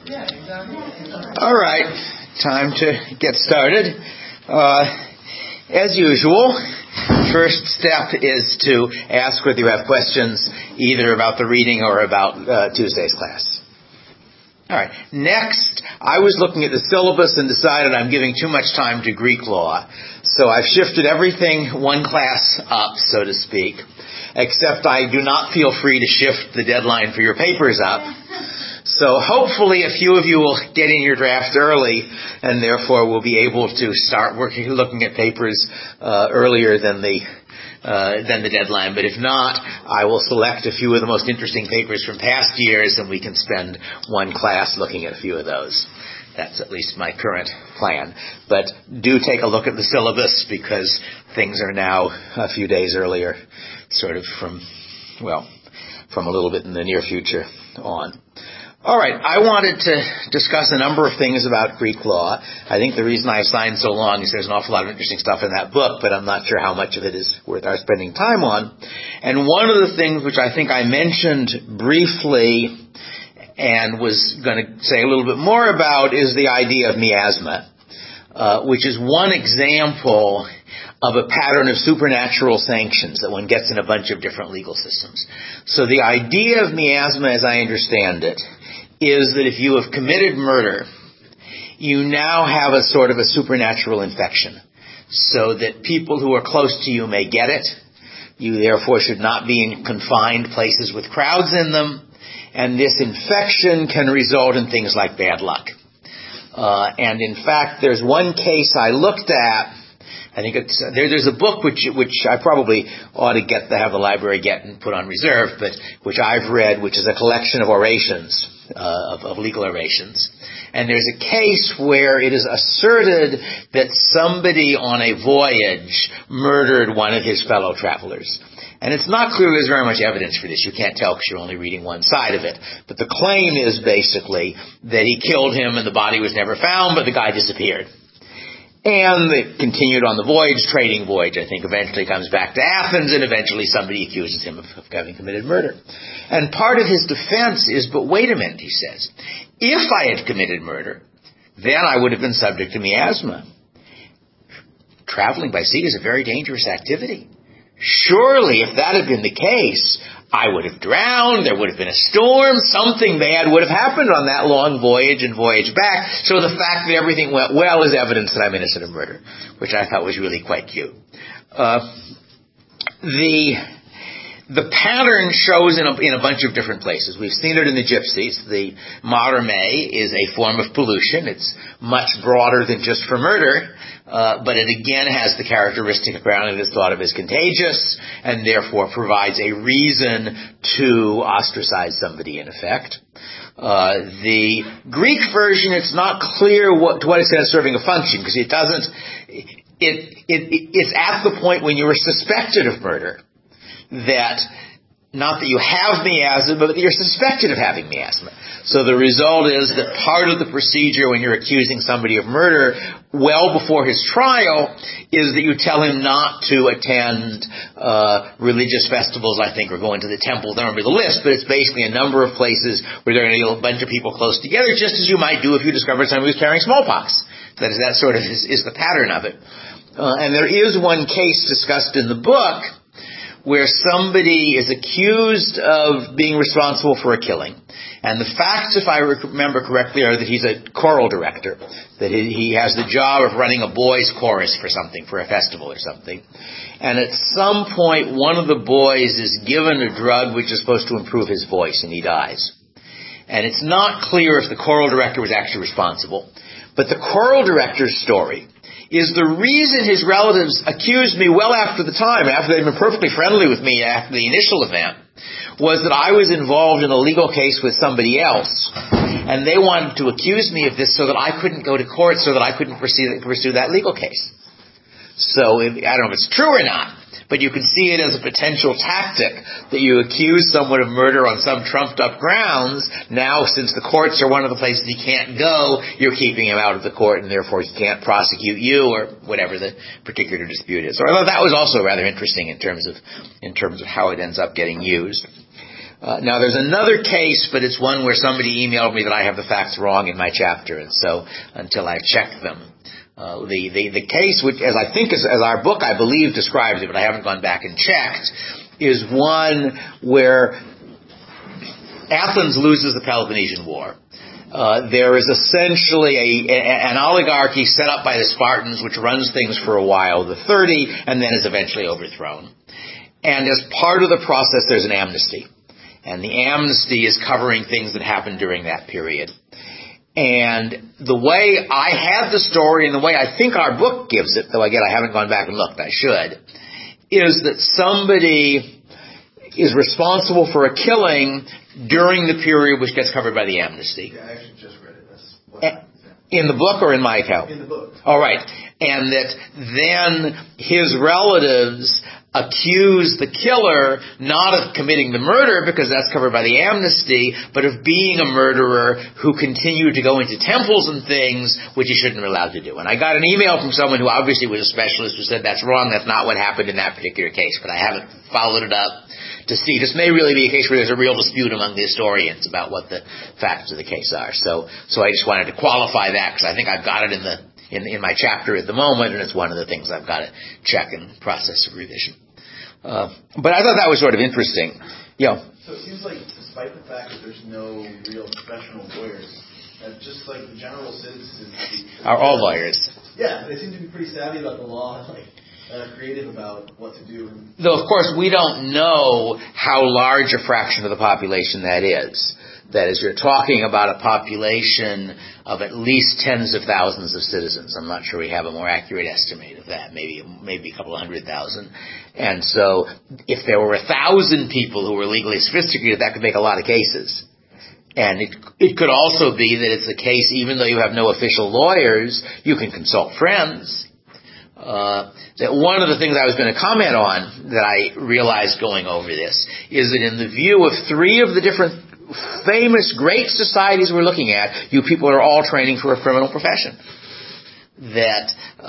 All right, time to get started. As usual, first step is to ask whether you have questions either about the reading or about Tuesday's class. All right, next, I was looking at the syllabus and decided I'm giving too much time to Greek law. So I've shifted everything one class up, so to speak, except I do not feel free to shift the deadline for your papers up. So hopefully a few of you will get in your draft early, and therefore will be able to start looking at papers earlier than the deadline. But if not, I will select a few of the most interesting papers from past years, and we can spend one class looking at a few of those. That's at least my current plan. But do take a look at the syllabus, because things are now a few days earlier, sort of from a little bit in the near future on. All right, I wanted to discuss a number of things about Greek law. I think the reason I assigned so long is there's an awful lot of interesting stuff in that book, but I'm not sure how much of it is worth our spending time on. And one of the things which I think I mentioned briefly and was going to say a little bit more about is the idea of miasma, which is one example of a pattern of supernatural sanctions that one gets in a bunch of different legal systems. So the idea of miasma, as I understand it, is that if you have committed murder, you now have a sort of a supernatural infection, so that people who are close to you may get it. You therefore should not be in confined places with crowds in them, and this infection can result in things like bad luck. And in fact, there's one case I looked at. I think there's a book which I probably ought to have the library get and put on reserve, but which I've read, which is a collection of orations, of legal orations. And there's a case where it is asserted that somebody on a voyage murdered one of his fellow travelers. And it's not clear there's very much evidence for this. You can't tell because you're only reading one side of it. But the claim is basically that he killed him and the body was never found, but the guy disappeared. And they continued on the voyage, trading voyage, I think, eventually comes back to Athens, and eventually somebody accuses him of having committed murder. And part of his defense is, but wait a minute, he says, if I had committed murder, then I would have been subject to miasma. Traveling by sea is a very dangerous activity. Surely, if that had been the case, I would have drowned, there would have been a storm, something bad would have happened on that long voyage and voyage back. So the fact that everything went well is evidence that I'm innocent of murder, which I thought was really quite cute. The pattern shows in a bunch of different places. We've seen it in the gypsies. The marame is a form of pollution. It's much broader than just for murder, but it again has the characteristic of grounding that's thought of as contagious, and therefore provides a reason to ostracize somebody in effect. The Greek version, it's not clear to what extent it's serving a function, because it doesn't. It's at the point when you are suspected of murder. That, not that you have miasma, but that you're suspected of having miasma. So the result is that part of the procedure when you're accusing somebody of murder, well before his trial, is that you tell him not to attend religious festivals, I think, or go into the temple. I don't remember the list, but it's basically a number of places where there are going to be a bunch of people close together, just as you might do if you discovered somebody was carrying smallpox. That sort of is the pattern of it. And there is one case discussed in the book where somebody is accused of being responsible for a killing. And the facts, if I remember correctly, are that he's a choral director, that he has the job of running a boys' chorus for something, for a festival or something. And at some point, one of the boys is given a drug which is supposed to improve his voice, and he dies. And it's not clear if the choral director was actually responsible. But the choral director's story is the reason his relatives accused me well after the time, after they'd been perfectly friendly with me after the initial event, was that I was involved in a legal case with somebody else, and they wanted to accuse me of this so that I couldn't go to court, so that I couldn't pursue that legal case. So, I don't know if it's true or not, but you can see it as a potential tactic that you accuse someone of murder on some trumped-up grounds. Now, since the courts are one of the places he can't go, you're keeping him out of the court, and therefore he can't prosecute you, or whatever the particular dispute is. So I thought that was also rather interesting in terms of how it ends up getting used. Now there's another case, but it's one where somebody emailed me that I have the facts wrong in my chapter, and so until I've checked them. The case, which as I think as our book I believe describes it, but I haven't gone back and checked, is one where Athens loses the Peloponnesian War. There is essentially an oligarchy set up by the Spartans which runs things for a while, the 30, and then is eventually overthrown. And as part of the process, there's an amnesty. And the amnesty is covering things that happened during that period. And the way I had the story and the way I think our book gives it, though again I haven't gone back and looked, I should, is that somebody is responsible for a killing during the period which gets covered by the amnesty. Yeah, I actually just read it. That's what happens. In the book or in my account? In the book. All right. And that then his relatives accuse the killer not of committing the murder, because that's covered by the amnesty, but of being a murderer who continued to go into temples and things which he shouldn't be allowed to do. And I got an email from someone who obviously was a specialist who said that's wrong, that's not what happened in that particular case, but I haven't followed it up to see. This may really be a case where there's a real dispute among the historians about what the facts of the case are. So I just wanted to qualify that, because I think I've got it in my chapter at the moment, and it's one of the things I've got to check in the process of revision. But I thought that was sort of interesting. Yeah. So it seems like, despite the fact that there's no real professional lawyers, just like the general citizens are all lawyers. Yeah, they seem to be pretty savvy about the law, creative about what to do. Though, of course, we don't know how large a fraction of the population that is. That is, you're talking about a population of at least tens of thousands of citizens. I'm not sure we have a more accurate estimate of that. Maybe a couple of 100,000. And so, if there were 1,000 people who were legally sophisticated, that could make a lot of cases. And it could also be that it's a case, even though you have no official lawyers, you can consult friends. That one of the things I was going to comment on that I realized going over this is that in the view of three of the different famous great societies we're looking at, you people are all training for a criminal profession. That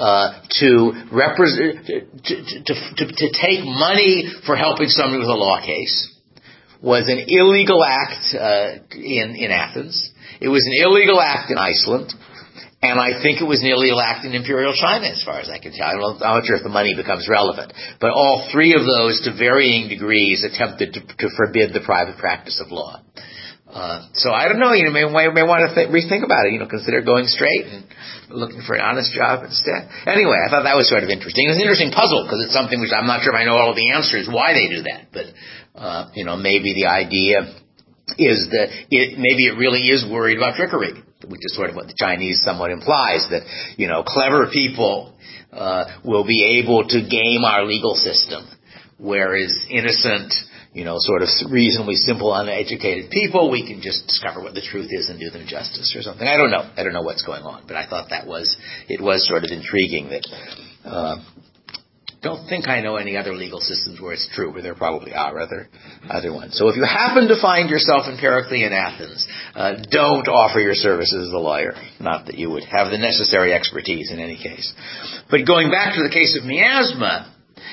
to take money for helping somebody with a law case was an illegal act in Athens. It was an illegal act in Iceland. And I think it was an illegal act in Imperial China, as far as I can tell. I'm not sure if the money becomes relevant. But all three of those, to varying degrees, attempted to forbid the private practice of law. So I don't know, you may want to rethink about it, consider going straight and looking for an honest job instead. Anyway, I thought that was sort of interesting. It's an interesting puzzle, because it's something which I'm not sure if I know all of the answers why they do that. But, maybe the idea is that maybe it really is worried about trickery, which is sort of what the Chinese somewhat implies, that, clever people will be able to game our legal system, whereas innocent, sort of reasonably simple, uneducated people, we can just discover what the truth is and do them justice or something. I don't know what's going on, but I thought it was sort of intriguing that, don't think I know any other legal systems where it's true, but there probably are other ones. So if you happen to find yourself empirically in Athens, don't offer your services as a lawyer. Not that you would have the necessary expertise in any case. But going back to the case of miasma,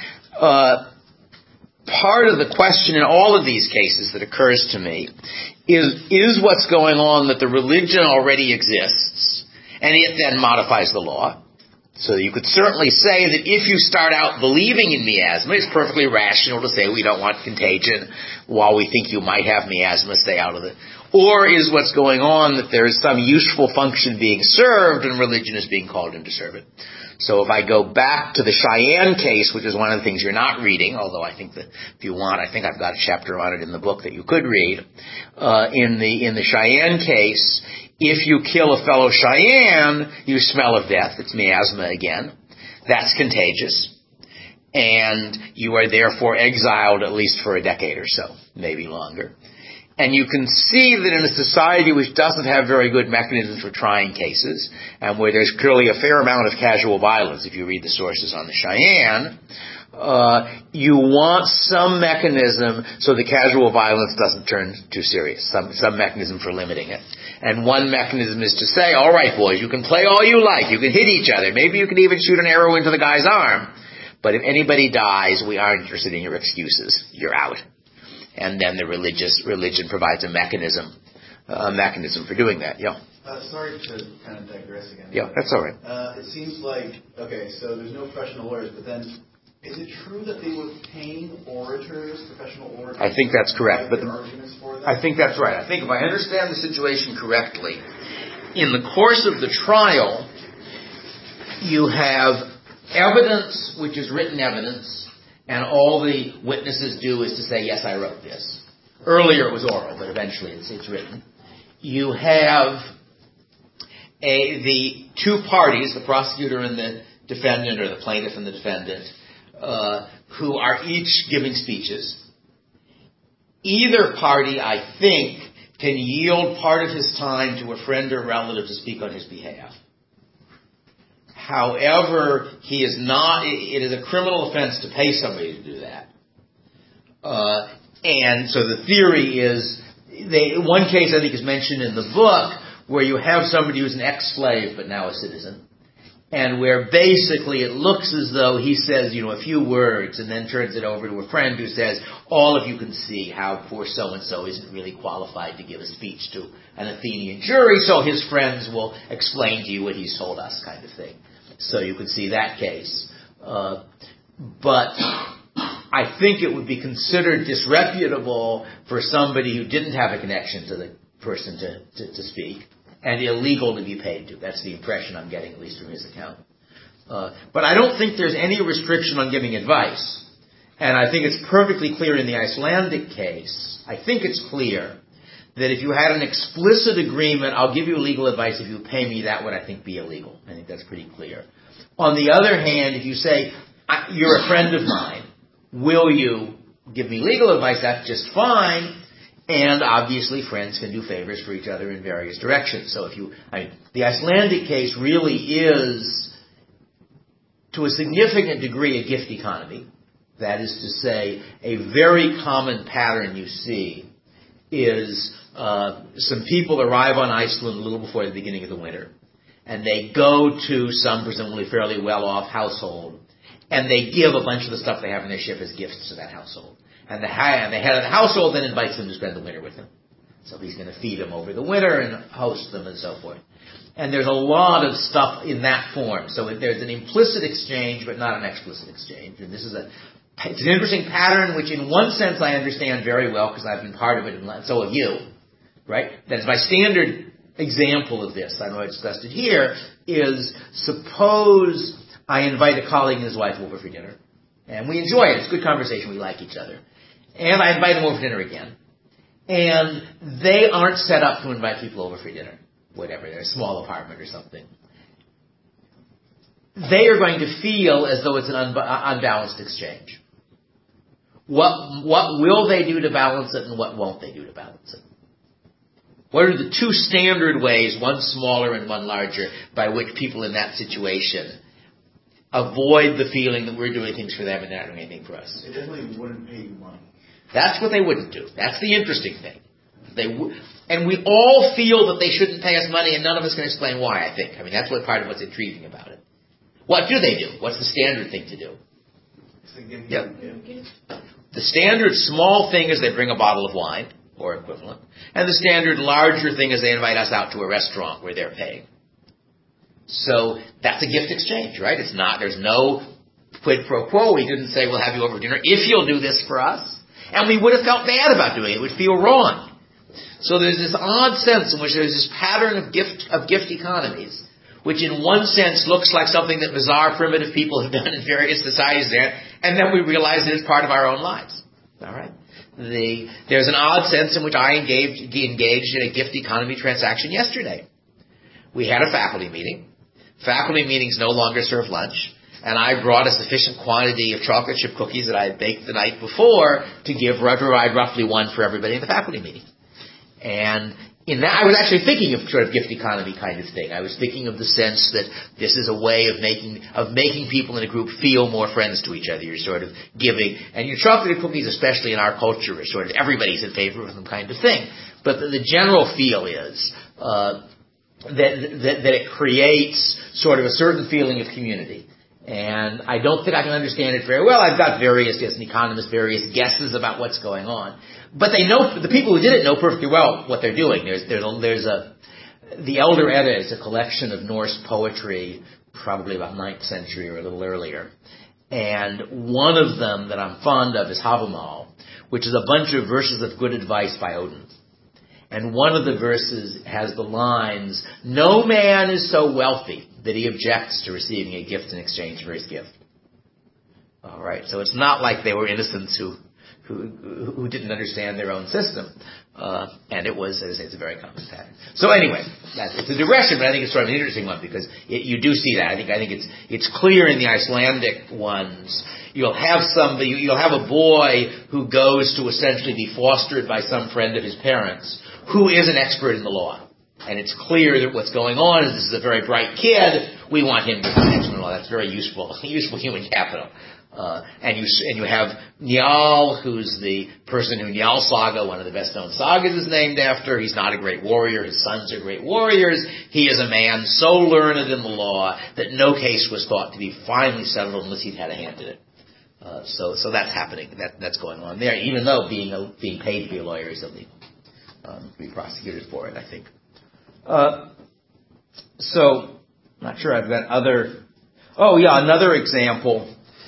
part of the question in all of these cases that occurs to me is what's going on that the religion already exists, and it then modifies the law. So you could certainly say that if you start out believing in miasma, it's perfectly rational to say we don't want contagion while we think you might have miasma, stay out of it. Or is what's going on that there is some useful function being served and religion is being called in to serve it? So if I go back to the Cheyenne case, which is one of the things you're not reading, although I think that if you want, I think I've got a chapter on it in the book that you could read. In the Cheyenne case, if you kill a fellow Cheyenne, you smell of death. It's miasma again. That's contagious. And you are therefore exiled at least for a decade or so, maybe longer. And you can see that in a society which doesn't have very good mechanisms for trying cases, and where there's clearly a fair amount of casual violence, if you read the sources on the Cheyenne, you want some mechanism so the casual violence doesn't turn too serious, some mechanism for limiting it. And one mechanism is to say, all right, boys, you can play all you like, you can hit each other, maybe you can even shoot an arrow into the guy's arm, but if anybody dies, we aren't interested in your excuses, you're out. and then the religion provides a mechanism for doing that. Yeah. Sorry to kind of digress again. Yeah, that's all right. It seems like, okay, so there's no professional lawyers, but then is it true that they were paying orators, professional orators? I think that's correct. But arguments for them? I think that's right. I think if I understand the situation correctly, in the course of the trial, you have evidence, which is written evidence, and all the witnesses do is to say, yes, I wrote this. Earlier it was oral, but eventually it's written. You have the two parties, the prosecutor and the defendant, or the plaintiff and the defendant, who are each giving speeches. Either party, I think, can yield part of his time to a friend or relative to speak on his behalf. However, he is not. It is a criminal offense to pay somebody to do that. And so the theory is, one case I think is mentioned in the book, where you have somebody who's an ex-slave but now a citizen, and where basically it looks as though he says, a few words and then turns it over to a friend who says, all of you can see how poor so-and-so isn't really qualified to give a speech to an Athenian jury, so his friends will explain to you what he's told us, kind of thing. So you could see that case. But I think it would be considered disreputable for somebody who didn't have a connection to the person to speak, and illegal to be paid to. That's the impression I'm getting, at least from his account. But I don't think there's any restriction on giving advice. And I think it's perfectly clear in the Icelandic case, I think it's clear, that if you had an explicit agreement, I'll give you legal advice if you pay me, that would, I think, be illegal. I think that's pretty clear. On the other hand, if you say, you're a friend of mine, will you give me legal advice, that's just fine. And obviously friends can do favors for each other in various directions. So the Icelandic case really is, to a significant degree, a gift economy. That is to say, a very common pattern you see is some people arrive on Iceland a little before the beginning of the winter, and they go to some presumably fairly well-off household, and they give a bunch of the stuff they have in their ship as gifts to that household. And the head of the household then invites them to spend the winter with him. So he's going to feed them over the winter and host them and so forth. And there's a lot of stuff in that form. So there's an implicit exchange, but not an explicit exchange. And it's an interesting pattern, which in one sense I understand very well because I've been part of it, and so have you. Right? That is my standard example of this. I know I discussed it here. Is suppose I invite a colleague and his wife over for dinner, and we enjoy it. It's a good conversation. We like each other. And I invite them over for dinner again. And they aren't set up to invite people over for dinner. Whatever, they're a small apartment or something. They are going to feel as though it's an unbalanced exchange. What will they do to balance it, and what won't they do to balance it? What are the two standard ways, one smaller and one larger, by which people in that situation avoid the feeling that we're doing things for them and they're not doing anything for us? They definitely wouldn't pay you money. That's what they wouldn't do. That's the interesting thing. And we all feel that they shouldn't pay us money, and none of us can explain why, I think. That's what part of what's intriguing about it. What do they do? What's the standard thing to do? The standard small thing is they bring a bottle of wine, or equivalent. And the standard larger thing is they invite us out to a restaurant where they're paying. So that's a gift exchange, right? There's no quid pro quo. We didn't say, we'll have you over for dinner if you'll do this for us. And we would have felt bad about doing it. It would feel wrong. So there's this odd sense in which there's this pattern of gift economies, which in one sense looks like something that bizarre primitive people have done in various societies there, and then we realize that it's part of our own lives. All right? There's an odd sense in which I engaged in a gift economy transaction yesterday. We had a faculty meeting. Faculty meetings no longer serve lunch. And I brought a sufficient quantity of chocolate chip cookies that I had baked the night before to provide roughly one for everybody in the faculty meeting. And in that, I was actually thinking of sort of gift economy kind of thing. I was thinking of the sense that this is a way of making people in a group feel more friends to each other. You're sort of giving, and your chocolate cookies, especially in our culture, are sort of everybody's in favor of them kind of thing. But the general feel is that it creates sort of a certain feeling of community. And I don't think I can understand it very well. I've got various, as an economist, various guesses about what's going on. But they know, the people who did it know perfectly well what they're doing. The Elder Edda is a collection of Norse poetry, probably about 9th century or a little earlier. And one of them that I'm fond of is Havamal, which is a bunch of verses of good advice by Odin. And one of the verses has the lines, "No man is so wealthy that he objects to receiving a gift in exchange for his gift." All right, so it's not like they were innocents who didn't understand their own system. And it was, as I say, it's a very common pattern. So anyway, it's a digression, but I think it's sort of an interesting one because you do see that. I think it's clear in the Icelandic ones. You'll have a boy who goes to essentially be fostered by some friend of his parents who is an expert in the law. And it's clear that what's going on is this is a very bright kid. We want him to be an expert in the law. That's very useful human capital. And you have Njal, who's the person who Njal Saga, one of the best known sagas, is named after. He's not a great warrior. His sons are great warriors. He is a man so learned in the law that no case was thought to be finally settled unless he'd had a hand in it. So that's happening. That's going on there, even though being paid to be a lawyer is illegal. To be prosecuted for it, I think. So, not sure I've got other... Oh, yeah, another example.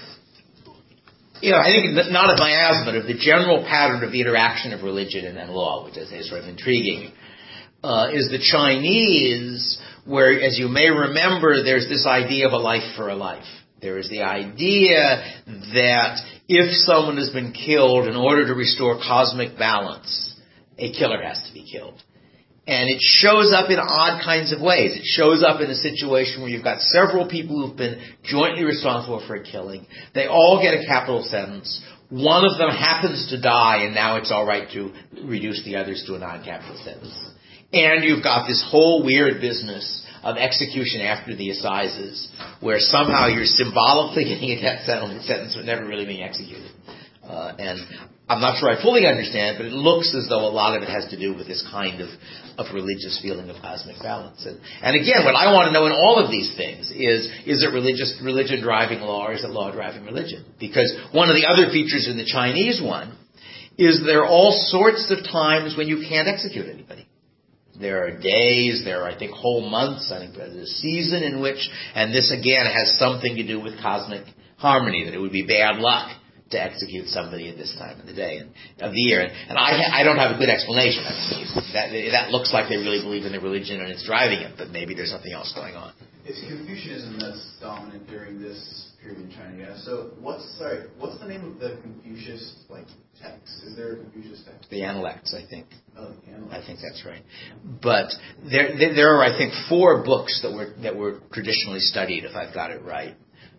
I think not of miasma, but of the general pattern of the interaction of religion and law, which I say is sort of intriguing, is the Chinese, where, as you may remember, there's this idea of a life for a life. There is the idea that if someone has been killed, in order to restore cosmic balance, a killer has to be killed. And it shows up in odd kinds of ways. It shows up in a situation where you've got several people who've been jointly responsible for a killing. They all get a capital sentence. One of them happens to die, and now it's all right to reduce the others to a non-capital sentence. And you've got this whole weird business of execution after the assizes, where somehow you're symbolically getting a death sentence but never really being executed. And I'm not sure I fully understand, but it looks as though a lot of it has to do with this kind of religious feeling of cosmic balance. And again, what I want to know in all of these things is it religion driving law, or is it law driving religion? Because one of the other features in the Chinese one is there are all sorts of times when you can't execute anybody. There are days, there are, I think, whole months, I think there's a season in which, and this again has something to do with cosmic harmony, that it would be bad luck to execute somebody at this time of the day and of the year. And I don't have a good explanation. That looks like they really believe in their religion and it's driving it, but maybe there's something else going on. It's Confucianism that's dominant during this period in China, yeah? So what's the name of the Confucius text? Is there a Confucius text? The Analects, I think. Oh, the Analects. I think that's right. But there are, I think, 4 books that were traditionally studied, if I've got it right.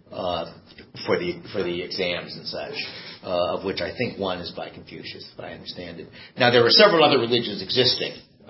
For the exams and such, of which I think one is by Confucius, if I understand it. Now, there were several other religions existing.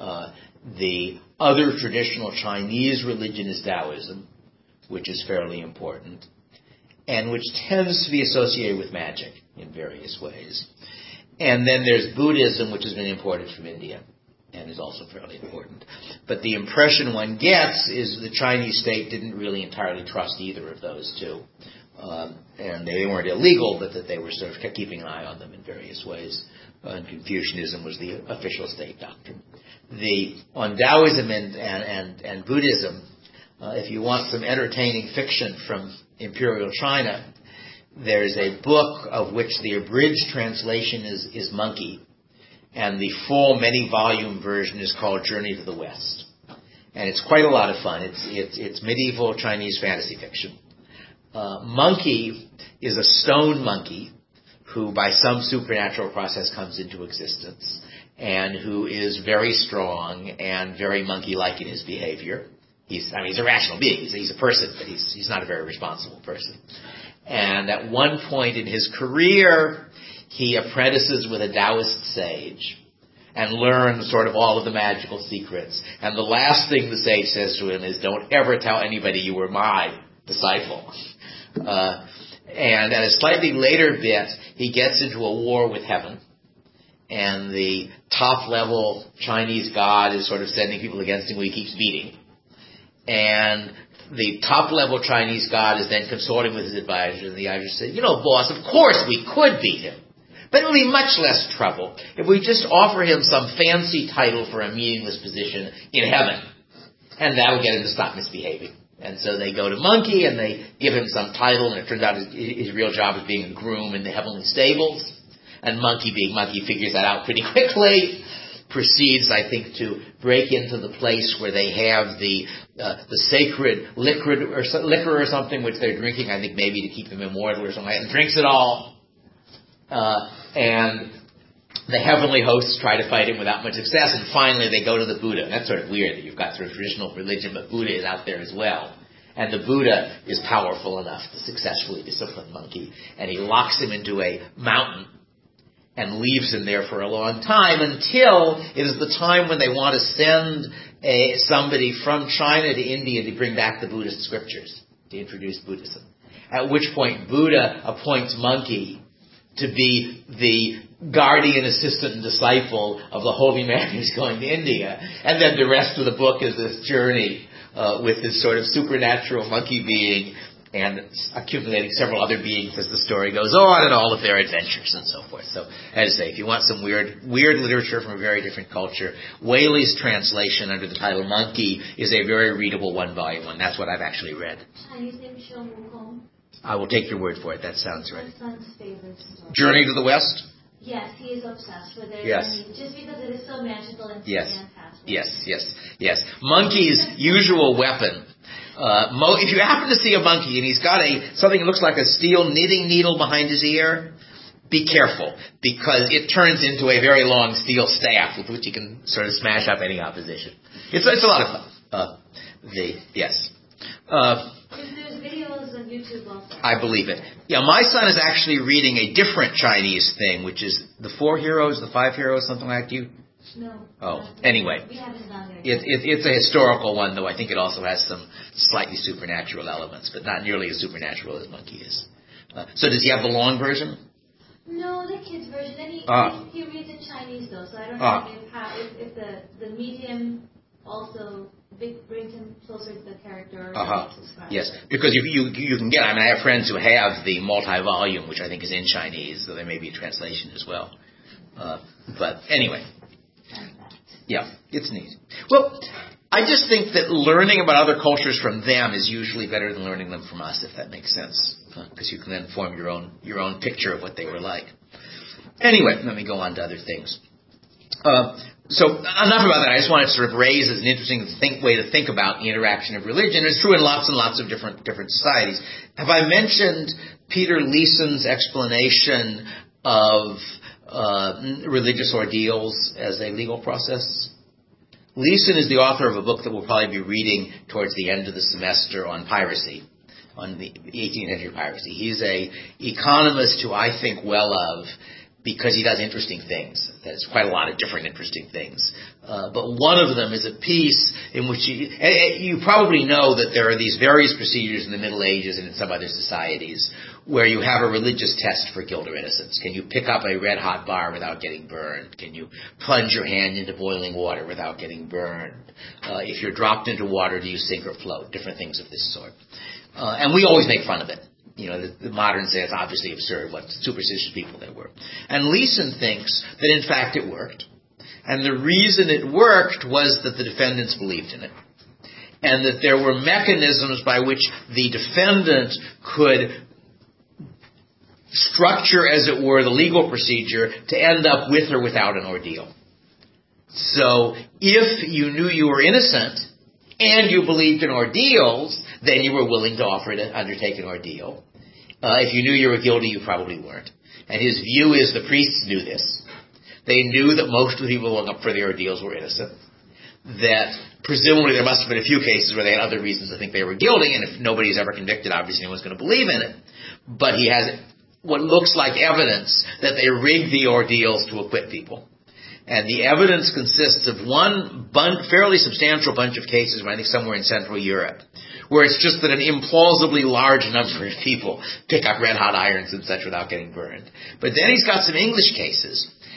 The other traditional Chinese religion is Taoism, which is fairly important, and which tends to be associated with magic in various ways. And then there's Buddhism, which has been imported from India, and is also fairly important. But the impression one gets is the Chinese state didn't really entirely trust either of those two. And they weren't illegal, but that they were sort of keeping an eye on them in various ways. And Confucianism was the official state doctrine. On Taoism and Buddhism, if you want some entertaining fiction from Imperial China, there's a book of which the abridged translation is Monkey. And the full many-volume version is called Journey to the West. And it's quite a lot of fun. It's medieval Chinese fantasy fiction. Monkey is a stone monkey who, by some supernatural process, comes into existence and who is very strong and very monkey-like in his behavior. He's a rational being. He's a person, but he's not a very responsible person. And at one point in his career, he apprentices with a Taoist sage and learns sort of all of the magical secrets. And the last thing the sage says to him is, "Don't ever tell anybody you were my disciple." And at a slightly later bit, he gets into a war with heaven. And the top-level Chinese god is sort of sending people against him who he keeps beating. and the top-level Chinese god is then consorting with his advisors, and the advisors say, boss, of course we could beat him, but it would be much less trouble if we just offer him some fancy title for a meaningless position in heaven, and that'll get him to stop misbehaving. And so they go to Monkey, and they give him some title, and it turns out his real job is being a groom in the heavenly stables. And Monkey, being Monkey, figures that out pretty quickly, proceeds, I think, to break into the place where they have the sacred liquor or something, which they're drinking, I think maybe to keep them immortal or something like that, and drinks it all. And the heavenly hosts try to fight him without much success, and finally they go to the Buddha. And that's sort of weird that you've got sort of traditional religion, but Buddha is out there as well. And the Buddha is powerful enough to successfully discipline Monkey, and he locks him into a mountain and leaves him there for a long time until it is the time when they want to send somebody from China to India to bring back the Buddhist scriptures, to introduce Buddhism. At which point Buddha appoints Monkey to be the guardian, assistant, and disciple of the holy man who's going to India. And then the rest of the book is this journey with this sort of supernatural monkey being and accumulating several other beings as the story goes on, and all of their adventures and so forth. So, as I say, if you want some weird literature from a very different culture, Whaley's translation under the title Monkey is a very readable one-volume one. That's what I've actually read. Chinese name Shou Wukong. I will take your word for it. That sounds right. My son's favorite story. Journey to the West? Yes, he is obsessed with it. Yes. I mean, just because it is so magical and Yes. fantastic. Yes. Monkey's usual weapon. If you happen to see a monkey and he's got something that looks like a steel knitting needle behind his ear, be careful, because it turns into a very long steel staff with which you can sort of smash up any opposition. It's a lot of fun. Yes. There's videos on YouTube also. I believe it. Yeah, my son is actually reading a different Chinese thing, which is the 4 heroes, the 5 heroes, something like that. No. Oh, anyway. We haven't done it. It's a historical one, though. I think it also has some slightly supernatural elements, but not nearly as supernatural as Monkey is. So does he have the long version? No, the kid's version. And he reads in Chinese, though, so I don't know if the medium also brings him closer to the character. Yes, because you can get, I have friends who have the multi-volume, which I think is in Chinese, so there may be a translation as well. But anyway. Yeah, it's neat. Well, I just think that learning about other cultures from them is usually better than learning them from us, if that makes sense, because you can then form your own picture of what they were like. Anyway, let me go on to other things. So enough about that. I just wanted to sort of raise as an interesting way to think about the interaction of religion. It's true in lots and lots of different societies. Have I mentioned Peter Leeson's explanation of religious ordeals as a legal process? Leeson is the author of a book that we'll probably be reading towards the end of the semester on piracy, on the 18th century piracy. He's a economist who I think well of because he does interesting things. There's quite a lot of different interesting things. But one of them is a piece in which you probably know that there are these various procedures in the Middle Ages and in some other societies where you have a religious test for guilt or innocence. Can you pick up a red-hot bar without getting burned? Can you plunge your hand into boiling water without getting burned? If you're dropped into water, do you sink or float? Different things of this sort. And we always make fun of it. The moderns say it's obviously absurd, what superstitious people they were. And Leeson thinks that in fact it worked. And the reason it worked was that the defendants believed in it. And that there were mechanisms by which the defendant could structure, as it were, the legal procedure to end up with or without an ordeal. So if you knew you were innocent and you believed in ordeals, then you were willing to offer to undertake an ordeal. If you knew you were guilty, you probably weren't. And his view is the priests knew this. They knew that most of the people going up for the ordeals were innocent. That presumably there must have been a few cases where they had other reasons to think they were guilty, and if nobody's ever convicted, obviously no one's going to believe in it. But he has what looks like evidence that they rigged the ordeals to acquit people. And the evidence consists of one fairly substantial bunch of cases, I think somewhere in Central Europe, where it's just that an implausibly large number of people pick up red-hot irons and such without getting burned. But then he's got some English cases,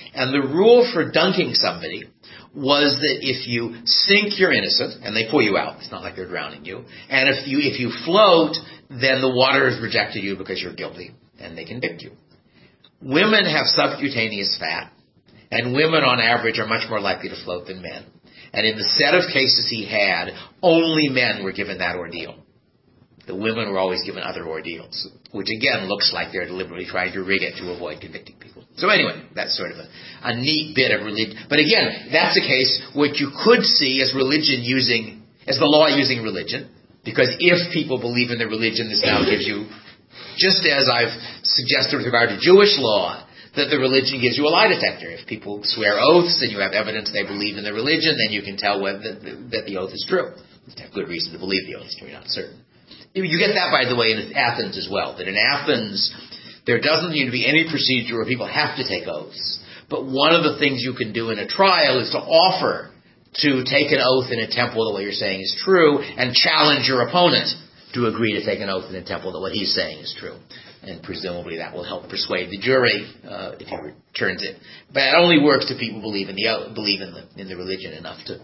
And the rule for dunking somebody was that if you sink, you're innocent, and they pull you out. It's not like they're drowning you. And if you float, then the water has rejected you because you're guilty, and they convict you. Women have subcutaneous fat, and women on average are much more likely to float than men. And in the set of cases he had, only men were given that ordeal. The women were always given other ordeals, which again looks like they're deliberately trying to rig it to avoid convicting people. So anyway, that's sort of a neat bit of religion. But again, that's a case which you could see as the law using religion, because if people believe in the religion, this now gives you, just as I've suggested with regard to Jewish law, that the religion gives you a lie detector. If people swear oaths and you have evidence they believe in the religion, then you can tell whether that the oath is true. You have good reason to believe the oath is true, you're not certain. You get that, by the way, in Athens as well, that in Athens there doesn't need to be any procedure where people have to take oaths. But one of the things you can do in a trial is to offer to take an oath in a temple that what you're saying is true and challenge your opponent to agree to take an oath in a temple that what he's saying is true. And presumably that will help persuade the jury if he returns it. But it only works if people believe in the religion enough to,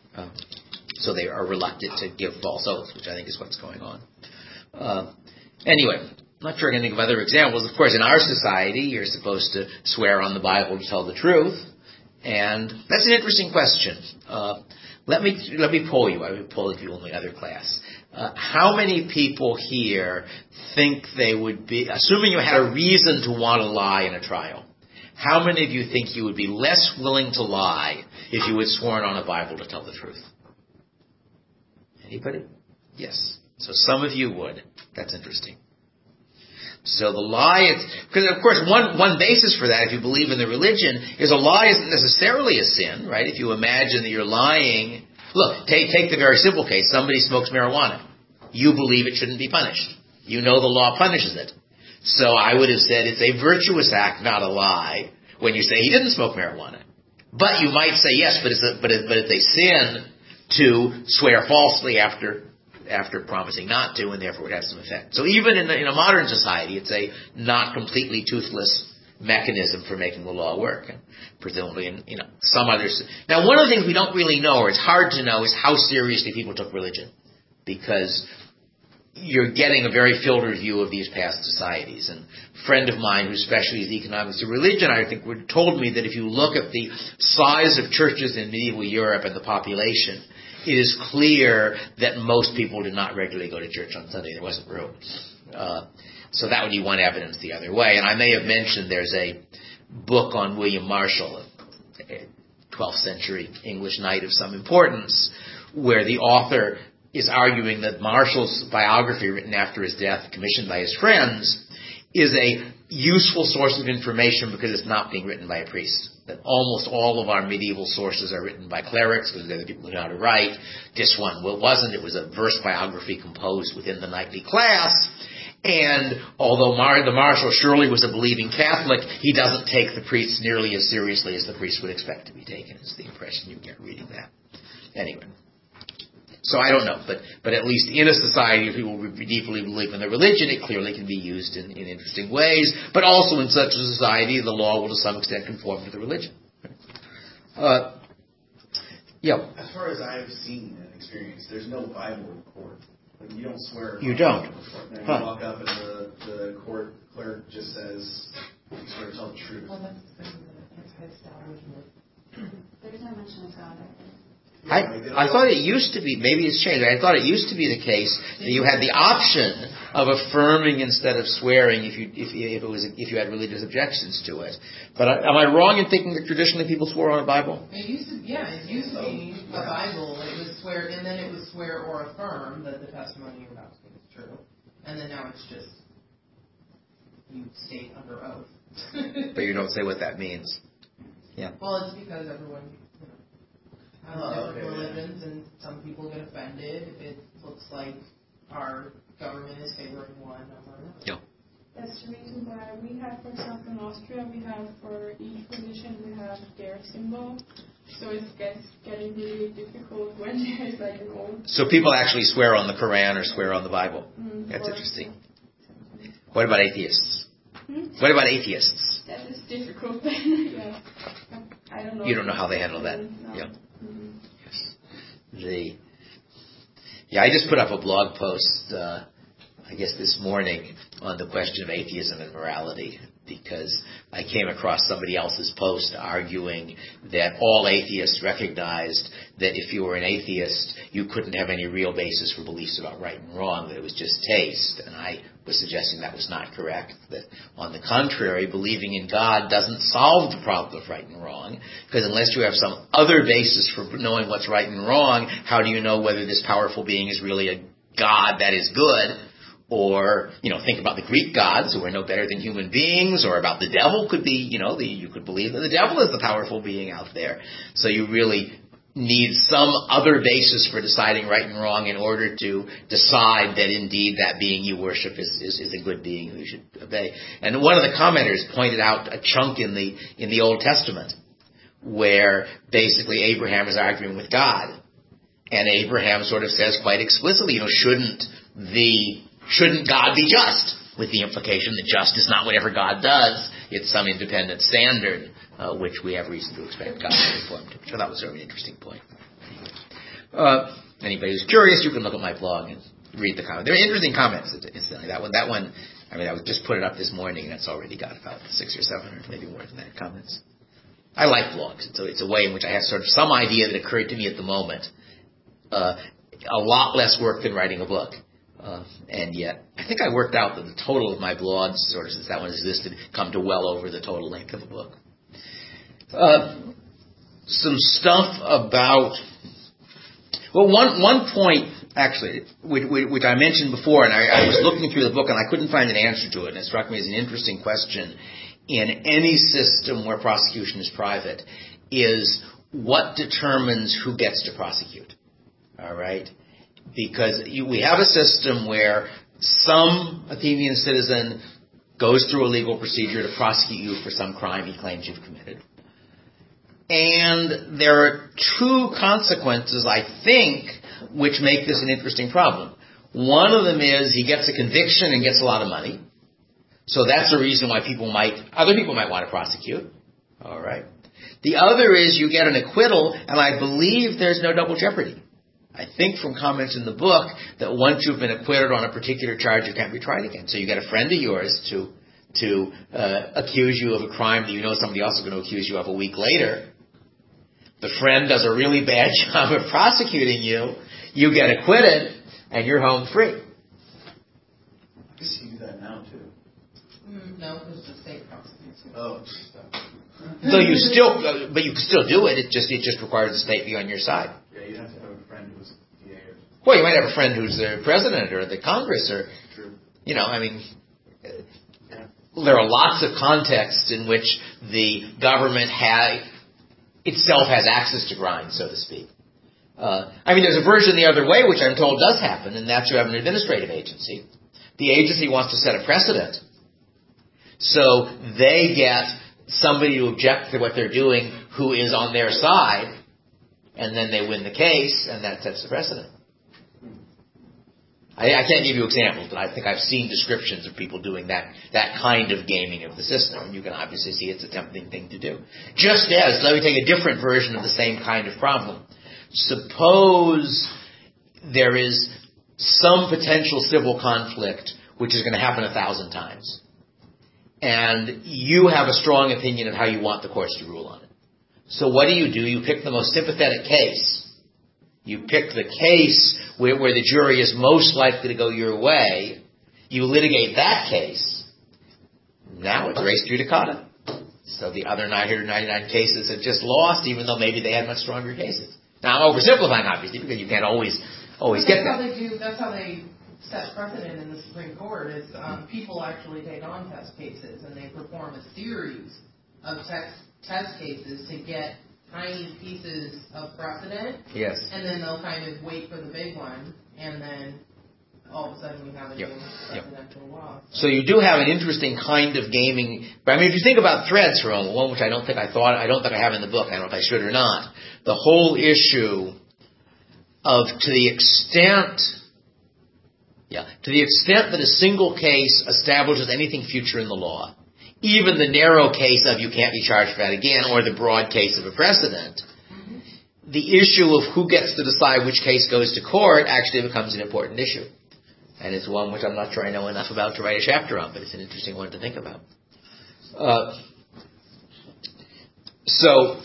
so they are reluctant to give false oaths, which I think is what's going on. Anyway, I'm not sure I can think of other examples. Of course, in our society, you're supposed to swear on the Bible to tell the truth, and that's an interesting question. Let me poll you. I would poll you in the other class. How many people here think they would be, assuming you had a reason to want to lie in a trial, how many of you think you would be less willing to lie if you had sworn on a Bible to tell the truth? Anybody? Yes. So some of you would. That's interesting. So the lie, because of course one basis for that, if you believe in the religion, is a lie isn't necessarily a sin, right? If you imagine that you're lying, look, take the very simple case, somebody smokes marijuana. You believe it shouldn't be punished. You know the law punishes it. So I would have said it's a virtuous act, not a lie, when you say he didn't smoke marijuana. But you might say yes, but it's a sin to swear falsely after promising not to, and therefore it has some effect. So even in a modern society, it's a not completely toothless mechanism for making the law work, and presumably in some others. Now, one of the things we don't really know, or it's hard to know, is how seriously people took religion, because you're getting a very filtered view of these past societies. And a friend of mine who specializes in economics of religion, I think, told me that if you look at the size of churches in medieval Europe and the population, it is clear that most people did not regularly go to church on Sunday. There wasn't room. So that would be one evidence the other way. And I may have mentioned there's a book on William Marshall, a 12th century English knight of some importance, where the author is arguing that Marshall's biography, written after his death, commissioned by his friends, is a useful source of information because it's not being written by a priest. That almost all of our medieval sources are written by clerics because they're the people who know how to write. This one wasn't. It was a verse biography composed within the knightly class. And although the Marshal surely was a believing Catholic, he doesn't take the priests nearly as seriously as the priests would expect to be taken, is the impression you get reading that. Anyway. So I don't know, but at least in a society of people who deeply believe in their religion, it clearly can be used in interesting ways. But also in such a society, the law will to some extent conform to the religion. Yeah. As far as I've seen and experienced, there's no Bible in court. Like, you don't swear. You don't. You walk up and the court clerk just says, you swear to tell the truth. Well, that's there's no mention of God. I thought it used to be, maybe it's changed, I thought it used to be the case that you had the option of affirming instead of swearing if you had religious objections to it. But am I wrong in thinking that traditionally people swore on a Bible? It used to be a Bible. It was swear, and then it was swear or affirm that the testimony you're about to give is true. And then now it's just you state under oath. But you don't say what that means. Yeah. Well, it's because everyone have different religions, and some people get offended if it looks like our government is favoring one over another. Yeah. That's the reason why we have, for example, in Austria, we have for each religion we have their symbol. So it gets getting really difficult when there's like an old. So people actually swear on the Quran or swear on the Bible. That's interesting. What about atheists? What about atheists? step is difficult. Yeah. I don't know. You don't know how they handle that. No. Yeah. Mm-hmm. Yes. I just put up a blog post, I guess this morning, on the question of atheism and morality, because I came across somebody else's post arguing that all atheists recognized that if you were an atheist, you couldn't have any real basis for beliefs about right and wrong, that it was just taste. And I was suggesting that was not correct, that on the contrary, believing in God doesn't solve the problem of right and wrong, because unless you have some other basis for knowing what's right and wrong, how do you know whether this powerful being is really a God that is good? Or, think about the Greek gods who are no better than human beings, or about the devil could be, you could believe that the devil is the powerful being out there. So you really need some other basis for deciding right and wrong in order to decide that indeed that being you worship is a good being who you should obey. And one of the commenters pointed out a chunk in the Old Testament where basically Abraham is arguing with God. And Abraham sort of says quite explicitly, shouldn't God be just? With the implication that just is not whatever God does. It's some independent standard, which we have reason to expect God to conform to. So that was sort of an interesting point. Anybody who's curious, you can look at my blog and read the comments. They're interesting comments, incidentally. That one, I just put it up this morning, and it's already got about 600 or 700, maybe more than that, comments. I like blogs. It's a way in which I have sort of some idea that occurred to me at the moment. A lot less work than writing a book. And yet, I think I worked out that the total of my blogs, sort of since that one existed, come to well over the total length of a book. Some stuff about, one point, actually, which I mentioned before, and I was looking through the book and I couldn't find an answer to it, and it struck me as an interesting question. In any system where prosecution is private, is what determines who gets to prosecute. All right? Because we have a system where some Athenian citizen goes through a legal procedure to prosecute you for some crime he claims you've committed. And there are two consequences, I think, which make this an interesting problem. One of them is he gets a conviction and gets a lot of money. So that's the reason why other people might want to prosecute. All right. The other is you get an acquittal, and I believe there's no double jeopardy. I think from comments in the book that once you've been acquitted on a particular charge, you can't be tried again. So you get a friend of yours to accuse you of a crime that you know somebody else is going to accuse you of a week later. The friend does a really bad job of prosecuting you. You get acquitted, and you're home free. I guess you do that now too. No, it's the state prosecutes. Oh. So but you can still do it. It just requires the state be on your side. Yeah, you have to have a friend who's DA or something. Well, you might have a friend who's the president or the Congress or, True. There are lots of contexts in which the government itself has access to grind, so to speak. There's a version the other way, which I'm told does happen, and that's you have an administrative agency. The agency wants to set a precedent. So they get somebody to object to what they're doing who is on their side, and then they win the case, and that sets the precedent. I can't give you examples, but I think I've seen descriptions of people doing that kind of gaming of the system, and you can obviously see it's a tempting thing to do. Just as, let me take a different version of the same kind of problem. Suppose there is some potential civil conflict which is going to happen 1,000 times. And you have a strong opinion of how you want the courts to rule on it. So what do? You pick the most sympathetic case. You pick the case where the jury is most likely to go your way. You litigate that case. Now it's res judicata. So the other 999 cases have just lost, even though maybe they had much stronger cases. Now I'm oversimplifying, obviously, because you can't always get that. That's how they set precedent in the Supreme Court. Is people actually take on test cases and they perform a series of test cases to get tiny pieces of precedent. Yes. And then they'll kind of wait for the big one, and then all of a sudden we have a new presidential law. So you do have an interesting kind of gaming. But if you think about threads for a moment, one which I don't think I have in the book. I don't know if I should or not. The whole issue of to the extent that a single case establishes anything future in the law, even the narrow case of you can't be charged for that again, or the broad case of a precedent, the issue of who gets to decide which case goes to court actually becomes an important issue. And it's one which I'm not sure I know enough about to write a chapter on, but it's an interesting one to think about. So,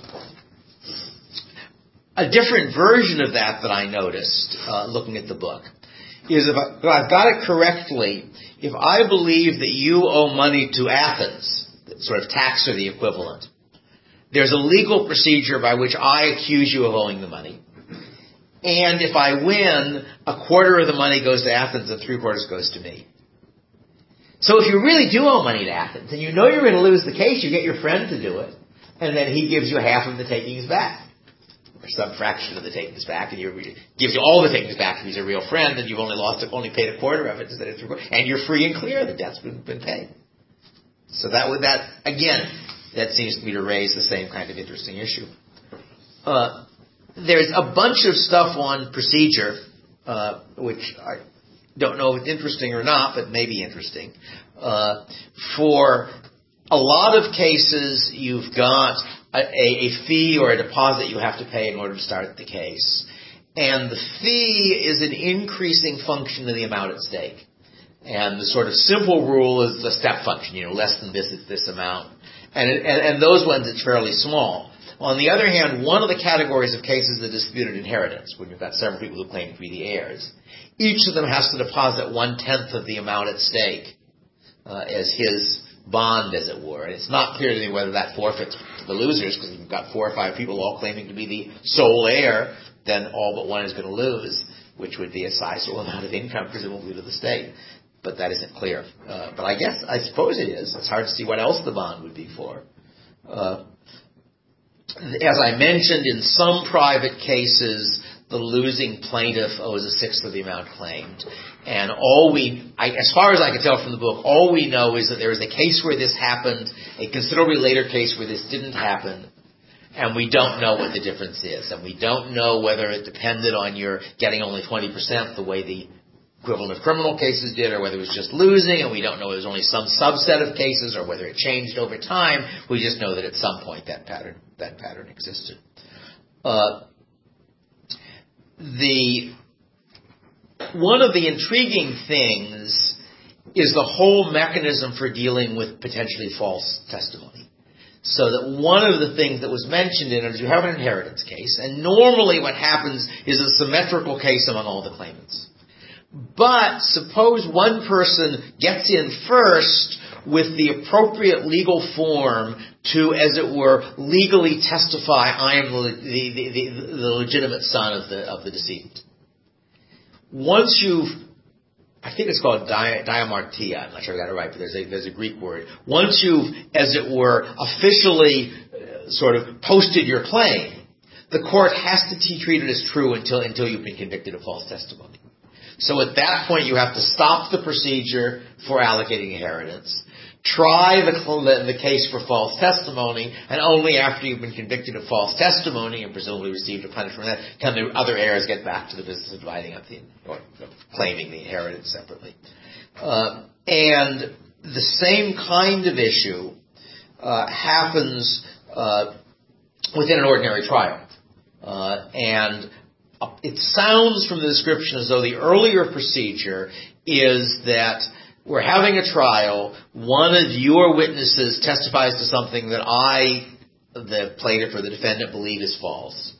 a different version of that I noticed looking at the book is if I've got it correctly, if I believe that you owe money to Athens, sort of tax or the equivalent, there's a legal procedure by which I accuse you of owing the money. And if I win, a quarter of the money goes to Athens and 3/4 goes to me. So if you really do owe money to Athens, and you know you're going to lose the case, you get your friend to do it, and then he gives you half of the takings back, or some fraction of the takings back, and he gives you all the takings back if he's a real friend, and you've only paid a quarter of it instead of 3/4, and you're free and clear, the debt's been paid. So that seems to me to raise the same kind of interesting issue. There's a bunch of stuff on procedure, which I don't know if it's interesting or not, but may be interesting. For a lot of cases, you've got a fee or a deposit you have to pay in order to start the case. And the fee is an increasing function of the amount at stake. And the sort of simple rule is the step function, less than this, it's this amount. And those ones, it's fairly small. On the other hand, one of the categories of cases is disputed inheritance, when you've got several people who claim to be the heirs. Each of them has to deposit 1/10 of the amount at stake as his bond, as it were. And it's not clear to me whether that forfeits the losers, because if you've got 4 or 5 people all claiming to be the sole heir, then all but one is going to lose, which would be a sizable amount of income, presumably, to the state. But that isn't clear. But I suppose it is. It's hard to see what else the bond would be for. As I mentioned, in some private cases, the losing plaintiff owes 1/6 of the amount claimed. And as far as I can tell from the book, all we know is that there was a case where this happened, a considerably later case where this didn't happen, and we don't know what the difference is. And we don't know whether it depended on your getting only 20% the way the equivalent of criminal cases did, or whether it was just losing, and we don't know whether it was only some subset of cases, or whether it changed over time. We just know that at some point that pattern existed. One of the intriguing things is the whole mechanism for dealing with potentially false testimony. So that one of the things that was mentioned in it is you have an inheritance case, and normally what happens is a symmetrical case among all the claimants. But suppose one person gets in first with the appropriate legal form to, as it were, legally testify, I am the legitimate son of the decedent. Once I think it's called diamartia, I'm not sure I got it right, but there's a Greek word. Once you've, as it were, officially sort of posted your claim, the court has to treat it as true until you've been convicted of false testimony. So at that point, you have to stop the procedure for allocating inheritance, try the case for false testimony, and only after you've been convicted of false testimony and presumably received a punishment for that can the other heirs get back to the business of dividing up or claiming the inheritance separately. And the same kind of issue happens within an ordinary trial. And it sounds from the description as though the earlier procedure is that we're having a trial, one of your witnesses testifies to something that the plaintiff or the defendant, believe is false.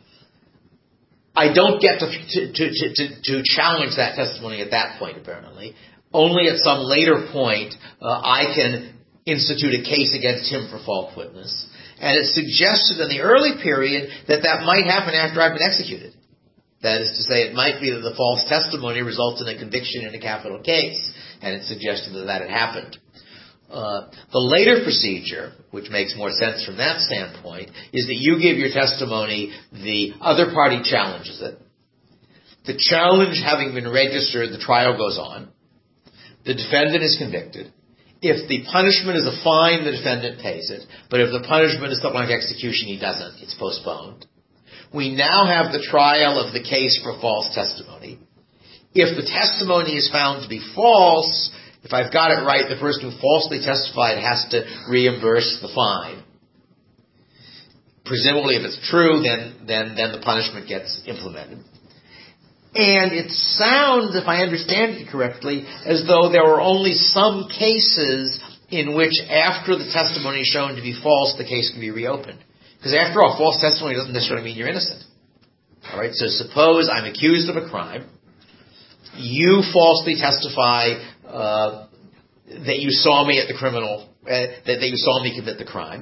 I don't get to challenge that testimony at that point, apparently. Only at some later point, I can institute a case against him for false witness. And it's suggested in the early period that might happen after I've been executed. That is to say, it might be that the false testimony results in a conviction in a capital case, and it's suggested that had happened. The later procedure, which makes more sense from that standpoint, is that you give your testimony, the other party challenges it. The challenge having been registered, the trial goes on. The defendant is convicted. If the punishment is a fine, the defendant pays it. But if the punishment is something like execution, he doesn't. It's postponed. We now have the trial of the case for false testimony. If the testimony is found to be false, If I've got it right, the person who falsely testified has to reimburse the fine. Presumably, if it's true, then the punishment gets implemented. And it sounds, if I understand it correctly, as though there were only some cases in which, after the testimony is shown to be false, the case can be reopened. Because after all, false testimony doesn't necessarily mean you're innocent. All right. So suppose I'm accused of a crime. You falsely testify that you saw me at the criminal, that you saw me commit the crime.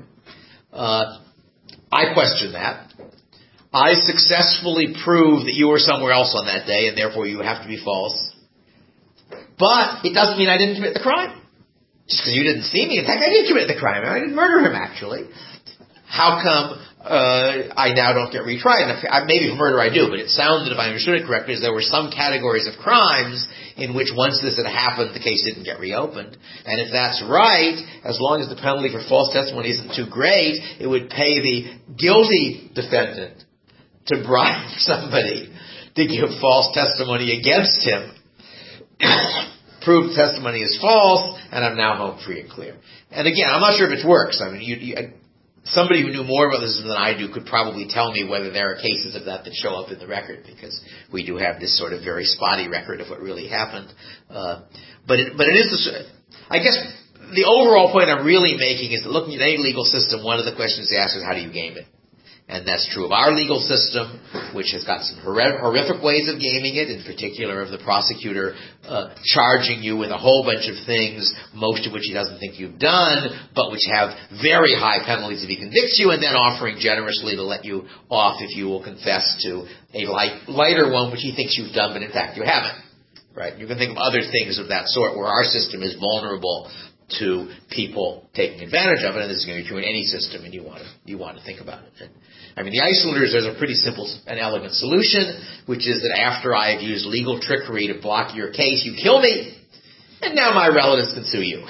I question that. I successfully prove that you were somewhere else on that day, and therefore you have to be false. But it doesn't mean I didn't commit the crime. Just because you didn't see me. In fact, I did commit the crime. I didn't murder him, actually. How come I now don't get retried? Maybe for murder I do, but it sounded, if I understood it correctly, as there were some categories of crimes in which once this had happened, the case didn't get reopened. And if that's right, as long as the penalty for false testimony isn't too great, it would pay the guilty defendant to bribe somebody to give false testimony against him. Prove testimony is false, and I'm now home free and clear. And again, I'm not sure if it works. I mean, somebody who knew more about this than I do could probably tell me whether there are cases of that show up in the record, because we do have this sort of very spotty record of what really happened. But it is, I guess, the overall point I'm really making is that looking at any legal system, one of the questions they ask is, how do you game it? And that's true of our legal system, which has got some horrific ways of gaming it, in particular of the prosecutor charging you with a whole bunch of things, most of which he doesn't think you've done, but which have very high penalties if he convicts you, and then offering generously to let you off if you will confess to a lighter one which he thinks you've done, but in fact you haven't. Right? You can think of other things of that sort where our system is vulnerable to people taking advantage of it, and this is going to be true in any system, and you want to think about it. I mean, the Icelanders, there's a pretty simple and elegant solution, which is that after I have used legal trickery to block your case, you kill me, and now my relatives can sue you.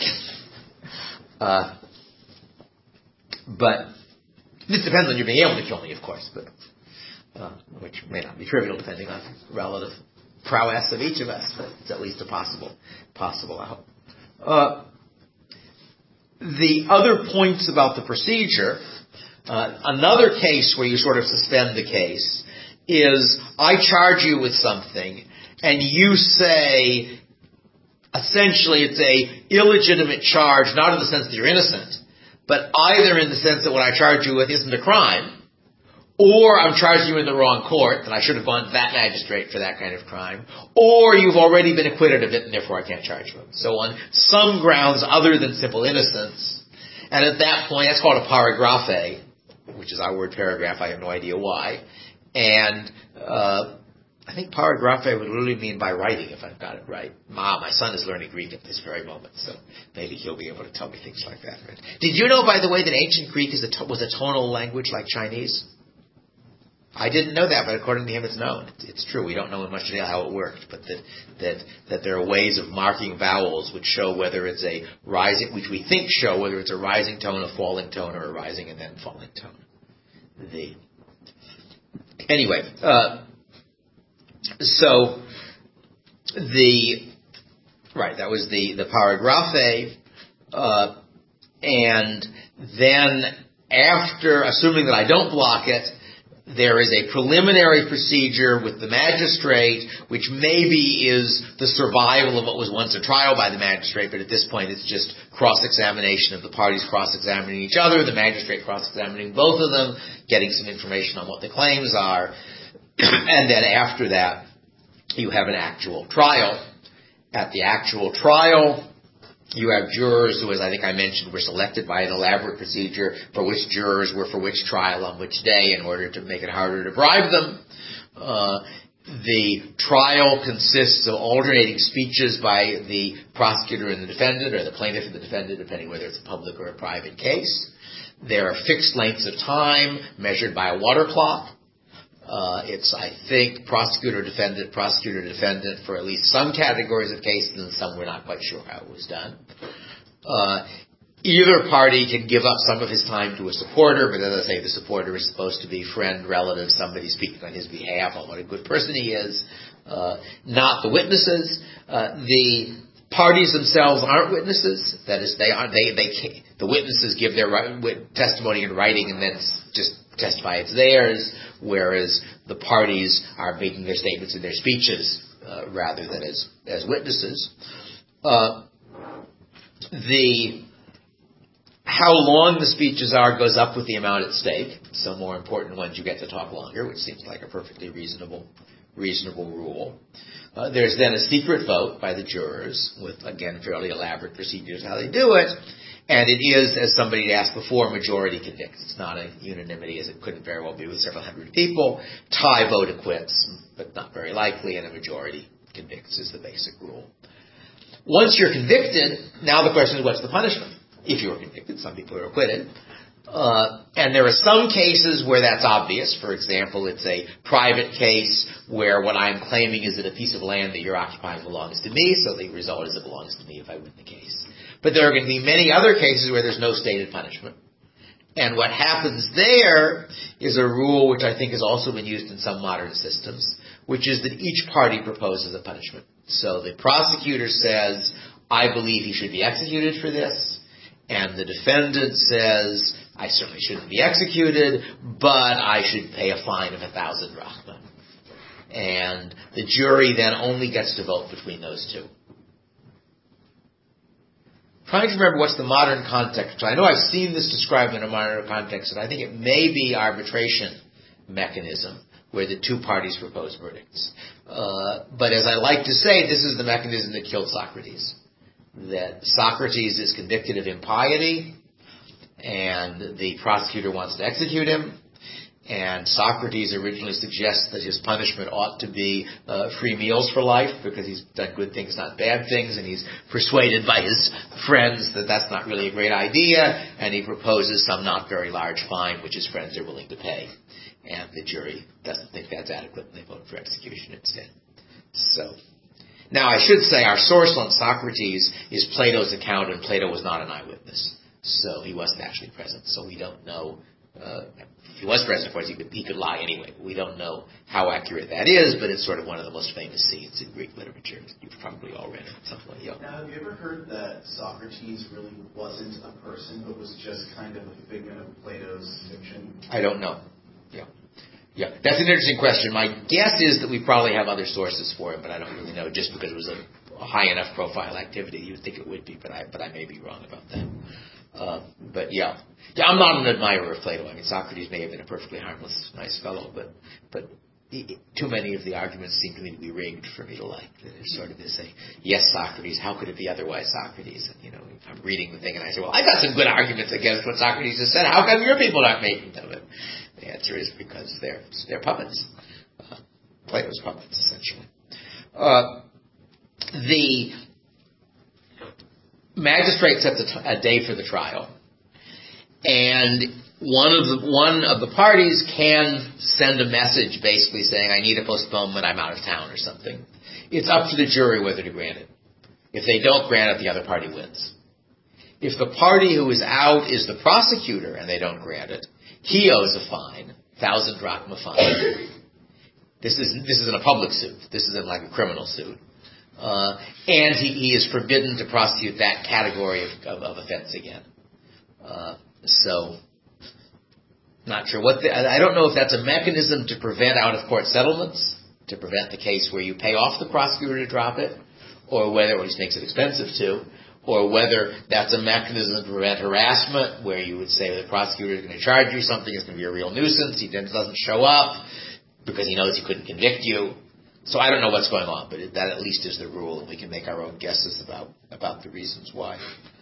But this depends on you being able to kill me, of course, but which may not be trivial depending on relative prowess of each of us, but it's at least a possible, I hope. The other points about the procedure, another case where you sort of suspend the case, is I charge you with something, and you say, essentially it's a illegitimate charge, not in the sense that you're innocent, but either in the sense that what I charge you with isn't a crime, or I'm charging you in the wrong court, and I should have gone to that magistrate for that kind of crime, or you've already been acquitted of it, and therefore I can't charge you. So on some grounds other than simple innocence, and at that point, that's called a paragraphe, which is our word paragraph, I have no idea why, and I think paragraphe would literally mean by writing, if I've got it right. My son is learning Greek at this very moment, so maybe he'll be able to tell me things like that. Right? Did you know, by the way, that ancient Greek was a tonal language like Chinese? I didn't know that, but according to him, it's known. It's true. We don't know in much detail how it worked, but that there are ways of marking vowels which show whether it's a rising, which we think show whether it's a rising tone, a falling tone, or a rising and then falling tone. That was the paragraphe, and then after, assuming that I don't block it, there is a preliminary procedure with the magistrate, which maybe is the survival of what was once a trial by the magistrate, but at this point it's just cross-examination of the parties cross-examining each other, the magistrate cross-examining both of them, getting some information on what the claims are, and then after that you have an actual trial. At the actual trial, you have jurors who, as I think I mentioned, were selected by an elaborate procedure for which jurors were for which trial on which day in order to make it harder to bribe them. The trial consists of alternating speeches by the prosecutor and the defendant, or the plaintiff and the defendant, depending whether it's a public or a private case. There are fixed lengths of time measured by a water clock. It's, I think, prosecutor-defendant for at least some categories of cases, and some we're not quite sure how it was done. Either party can give up some of his time to a supporter, but as I say, the supporter is supposed to be friend, relative, somebody speaking on his behalf on what a good person he is, not the witnesses. The Parties themselves aren't witnesses. That is, the witnesses give their testimony in writing and then just testify it's theirs, whereas the parties are making their statements in their speeches rather than as witnesses. How long the speeches are goes up with the amount at stake. So more important ones, you get to talk longer, which seems like a perfectly reasonable rule. There's then a secret vote by the jurors with, again, fairly elaborate procedures how they do it. And it is, as somebody asked before, majority convicts. It's not a unanimity, as it couldn't very well be with several hundred people. Tie vote acquits, but not very likely, and a majority convicts is the basic rule. Once you're convicted, now the question is, what's the punishment? If you were convicted, some people are acquitted. And there are some cases where that's obvious. For example, it's a private case where what I'm claiming is that a piece of land that you're occupying belongs to me, so the result is it belongs to me if I win the case. But there are going to be many other cases where there's no stated punishment. And what happens there is a rule which I think has also been used in some modern systems, which is that each party proposes a punishment. So the prosecutor says, I believe he should be executed for this, and the defendant says, I certainly shouldn't be executed, but I should pay a fine of 1,000 drachma. And the jury then only gets to vote between those two. Trying to remember what's the modern context. I know I've seen this described in a modern context, and I think it may be arbitration mechanism where the two parties propose verdicts. But as I like to say, this is the mechanism that killed Socrates. That Socrates is convicted of impiety, and the prosecutor wants to execute him, and Socrates originally suggests that his punishment ought to be free meals for life because he's done good things, not bad things, and he's persuaded by his friends that that's not really a great idea, and he proposes some not very large fine which his friends are willing to pay. And the jury doesn't think that's adequate, and they vote for execution instead. So, now I should say our source on Socrates is Plato's account, and Plato was not an eyewitness. So he wasn't actually present, so we don't know. If he was present, of course, he could lie anyway. We don't know how accurate that is, but it's sort of one of the most famous scenes in Greek literature. You've probably all read it, something like that. Now, have you ever heard that Socrates really wasn't a person, but was just kind of a figment of Plato's fiction? I don't know. Yeah, that's an interesting question. My guess is that we probably have other sources for it, but I don't really know, just because it was a high enough profile activity. You would think it would be, but I may be wrong about that. But yeah, I'm not an admirer of Plato. I mean, Socrates may have been a perfectly harmless, nice fellow, but too many of the arguments seem to me to be rigged for me to like. There's sort of this, yes, Socrates, how could it be otherwise Socrates? And, I'm reading the thing and I say, well, I got some good arguments against what Socrates has said. How come your people aren't making them? And the answer is because they're puppets. Plato's puppets, essentially. The magistrate sets a day for the trial, and one of the parties can send a message basically saying, I need a postponement, I'm out of town or something. It's up to the jury whether to grant it. If they don't grant it, the other party wins. If the party who is out is the prosecutor and they don't grant it, he owes a fine, 1,000 drachma fine. This isn't a public suit. This isn't like a criminal suit. And he is forbidden to prosecute that category of offense again. So, not sure I don't know if that's a mechanism to prevent out-of-court settlements, to prevent the case where you pay off the prosecutor to drop it, or whether it just makes it expensive to, or whether that's a mechanism to prevent harassment, where you would say the prosecutor is going to charge you something, it's going to be a real nuisance, he then doesn't show up because he knows he couldn't convict you. So I don't know what's going on, but that at least is the rule, and we can make our own guesses about the reasons why.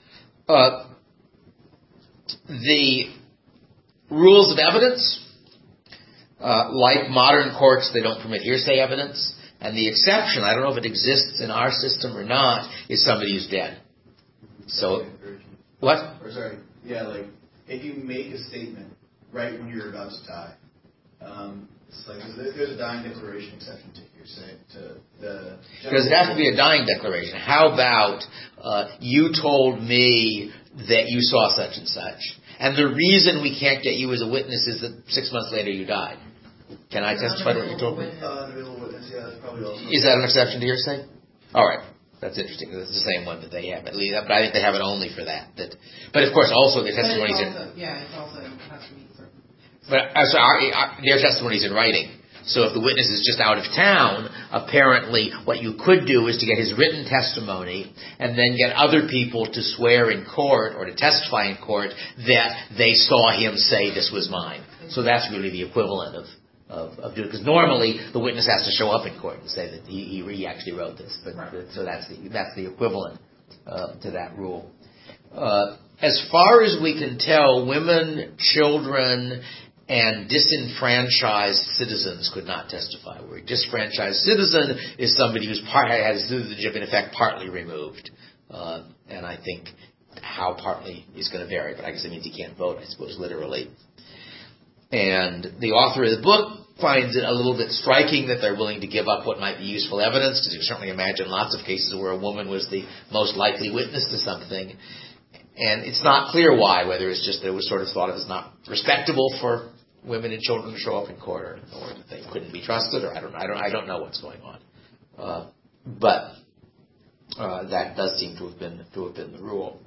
The rules of evidence, like modern courts, they don't permit hearsay evidence. And the exception, I don't know if it exists in our system or not, is somebody who's dead. So, what? If you make a statement right when you're about to die, it's like there's a dying declaration exception to hearsay. Because it has to be a dying declaration. How about you told me that you saw such and such, and the reason we can't get you as a witness is that 6 months later you died. Can I testify to what you told me? Is Is that an exception to hearsay? All right. That's interesting. It's the same one that they have, at least, but I think they have it only for that. But of course, also their testimonies it's also has to meet certain. But their testimonies in writing. So if the witness is just out of town, apparently what you could do is to get his written testimony and then get other people to swear in court or to testify in court that they saw him say this was mine. So that's really the equivalent of doing, because normally the witness has to show up in court and say that he actually wrote this. But so that's the equivalent to that rule. As far as we can tell, women, children, and disenfranchised citizens could not testify. Where a disfranchised citizen is somebody who's has citizenship in effect partly removed. And I think how partly is going to vary, but I guess it means he can't vote, I suppose, literally. And the author of the book finds it a little bit striking that they're willing to give up what might be useful evidence, because you can certainly imagine lots of cases where a woman was the most likely witness to something. And it's not clear why, whether it's just that it was sort of thought of as not respectable for women and children to show up in court, or that they couldn't be trusted, or I don't know what's going on. But that does seem to have been the rule.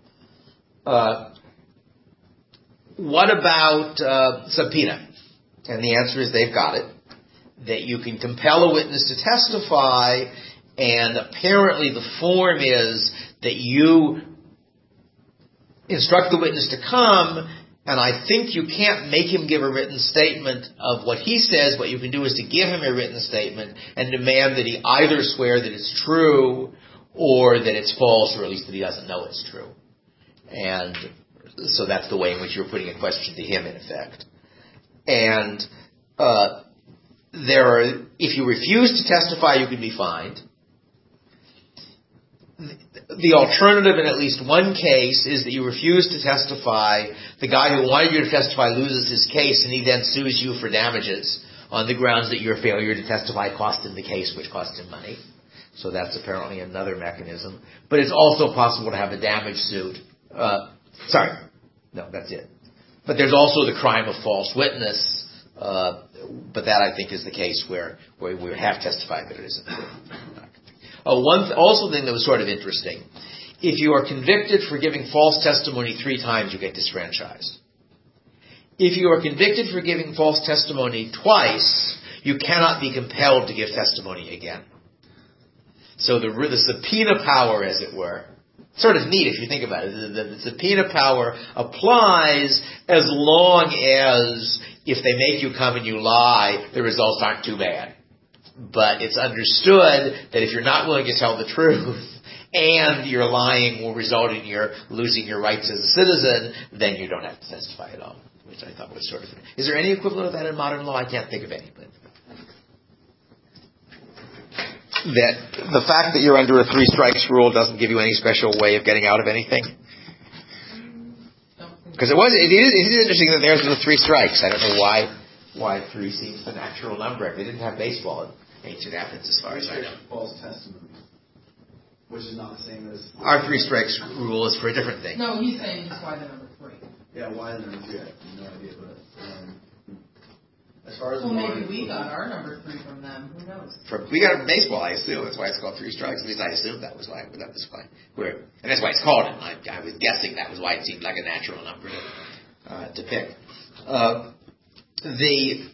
What about subpoena? And the answer is they've got it. That you can compel a witness to testify, and apparently the form is that you instruct the witness to come, and I think you can't make him give a written statement of what he says. What you can do is to give him a written statement and demand that he either swear that it's true or that it's false, or at least that he doesn't know it's true. And so that's the way in which you're putting a question to him, in effect. And if you refuse to testify, you can be fined. The alternative in at least one case is that you refuse to testify. The guy who wanted you to testify loses his case, and he then sues you for damages on the grounds that your failure to testify cost him the case, which cost him money. So that's apparently another mechanism. But it's also possible to have a damage suit. That's it. But there's also the crime of false witness. But that, I think, is the case where we have testified that it isn't true. One thing that was sort of interesting. If you are convicted for giving false testimony 3 times, you get disfranchised. If you are convicted for giving false testimony twice, you cannot be compelled to give testimony again. So the subpoena power, as it were, sort of neat if you think about it. The subpoena power applies as long as if they make you come and you lie, the results aren't too bad. But it's understood that if you're not willing to tell the truth and your lying will result in your losing your rights as a citizen, then you don't have to testify at all, which I thought was sort of... Is there any equivalent of that in modern law? I can't think of any. But that the fact that you're under a 3 strikes rule doesn't give you any special way of getting out of anything? Because it is interesting that there's the 3 strikes. I don't know why 3 seems the natural number. They didn't have baseball in ancient Athens, as far as I know. False testimony, which is not the same as... Our 3 strikes rule is for a different thing. No, he's saying it's why the number 3. Yeah, why the number 3? I have no idea, but... as far as maybe we got our number 3 from them. Who knows? We got baseball, I assume. That's why it's called 3 strikes. At least I assumed that was why. But that was fine. And that's why it's called it. I was guessing that was why it seemed like a natural number to pick. The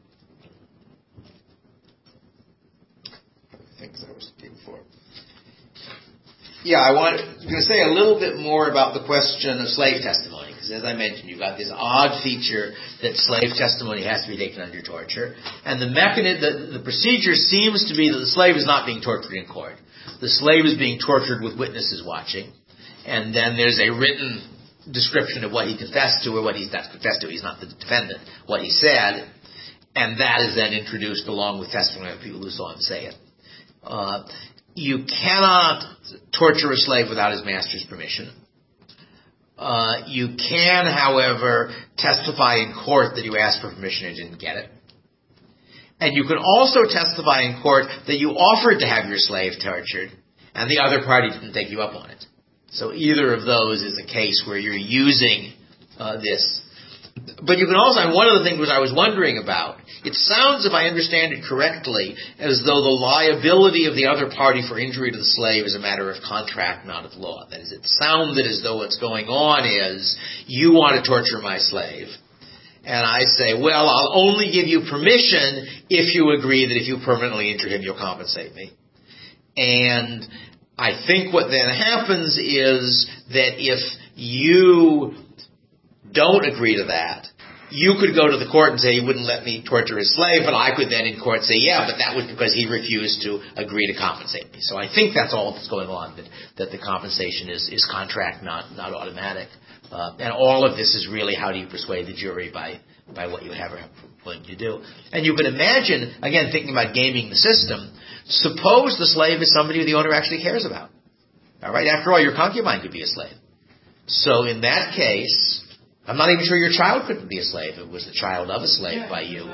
things I was looking for. Yeah, I was going to say a little bit more about the question of slave testimony, because as I mentioned, you've got this odd feature that slave testimony has to be taken under torture, and the procedure seems to be that the slave is not being tortured in court. The slave is being tortured with witnesses watching, and then there's a written description of what he confessed to, or what he's not confessed to. He's not the defendant. What he said, and that is then introduced along with testimony of people who saw him say it. You cannot torture a slave without his master's permission. You can, however, testify in court that you asked for permission and didn't get it. And you can also testify in court that you offered to have your slave tortured, and the other party didn't take you up on it. So either of those is a case where you're using this But you can also, and one of the things which I was wondering about, it sounds, if I understand it correctly, as though the liability of the other party for injury to the slave is a matter of contract, not of law. That is, it sounded as though what's going on is, you want to torture my slave, and I say, well, I'll only give you permission if you agree that if you permanently injure him, you'll compensate me. And I think what then happens is that if you don't agree to that, you could go to the court and say he wouldn't let me torture his slave, but I could then in court say, yeah, but that was because he refused to agree to compensate me. So I think that's all that's going on, that the compensation is contract, not automatic. And all of this is really how do you persuade the jury by what you have willing to do. And you can imagine, again, thinking about gaming the system, suppose the slave is somebody who the owner actually cares about. All right? After all, your concubine could be a slave. So in that case, I'm not even sure your child couldn't be a slave. It was the child of a slave by you.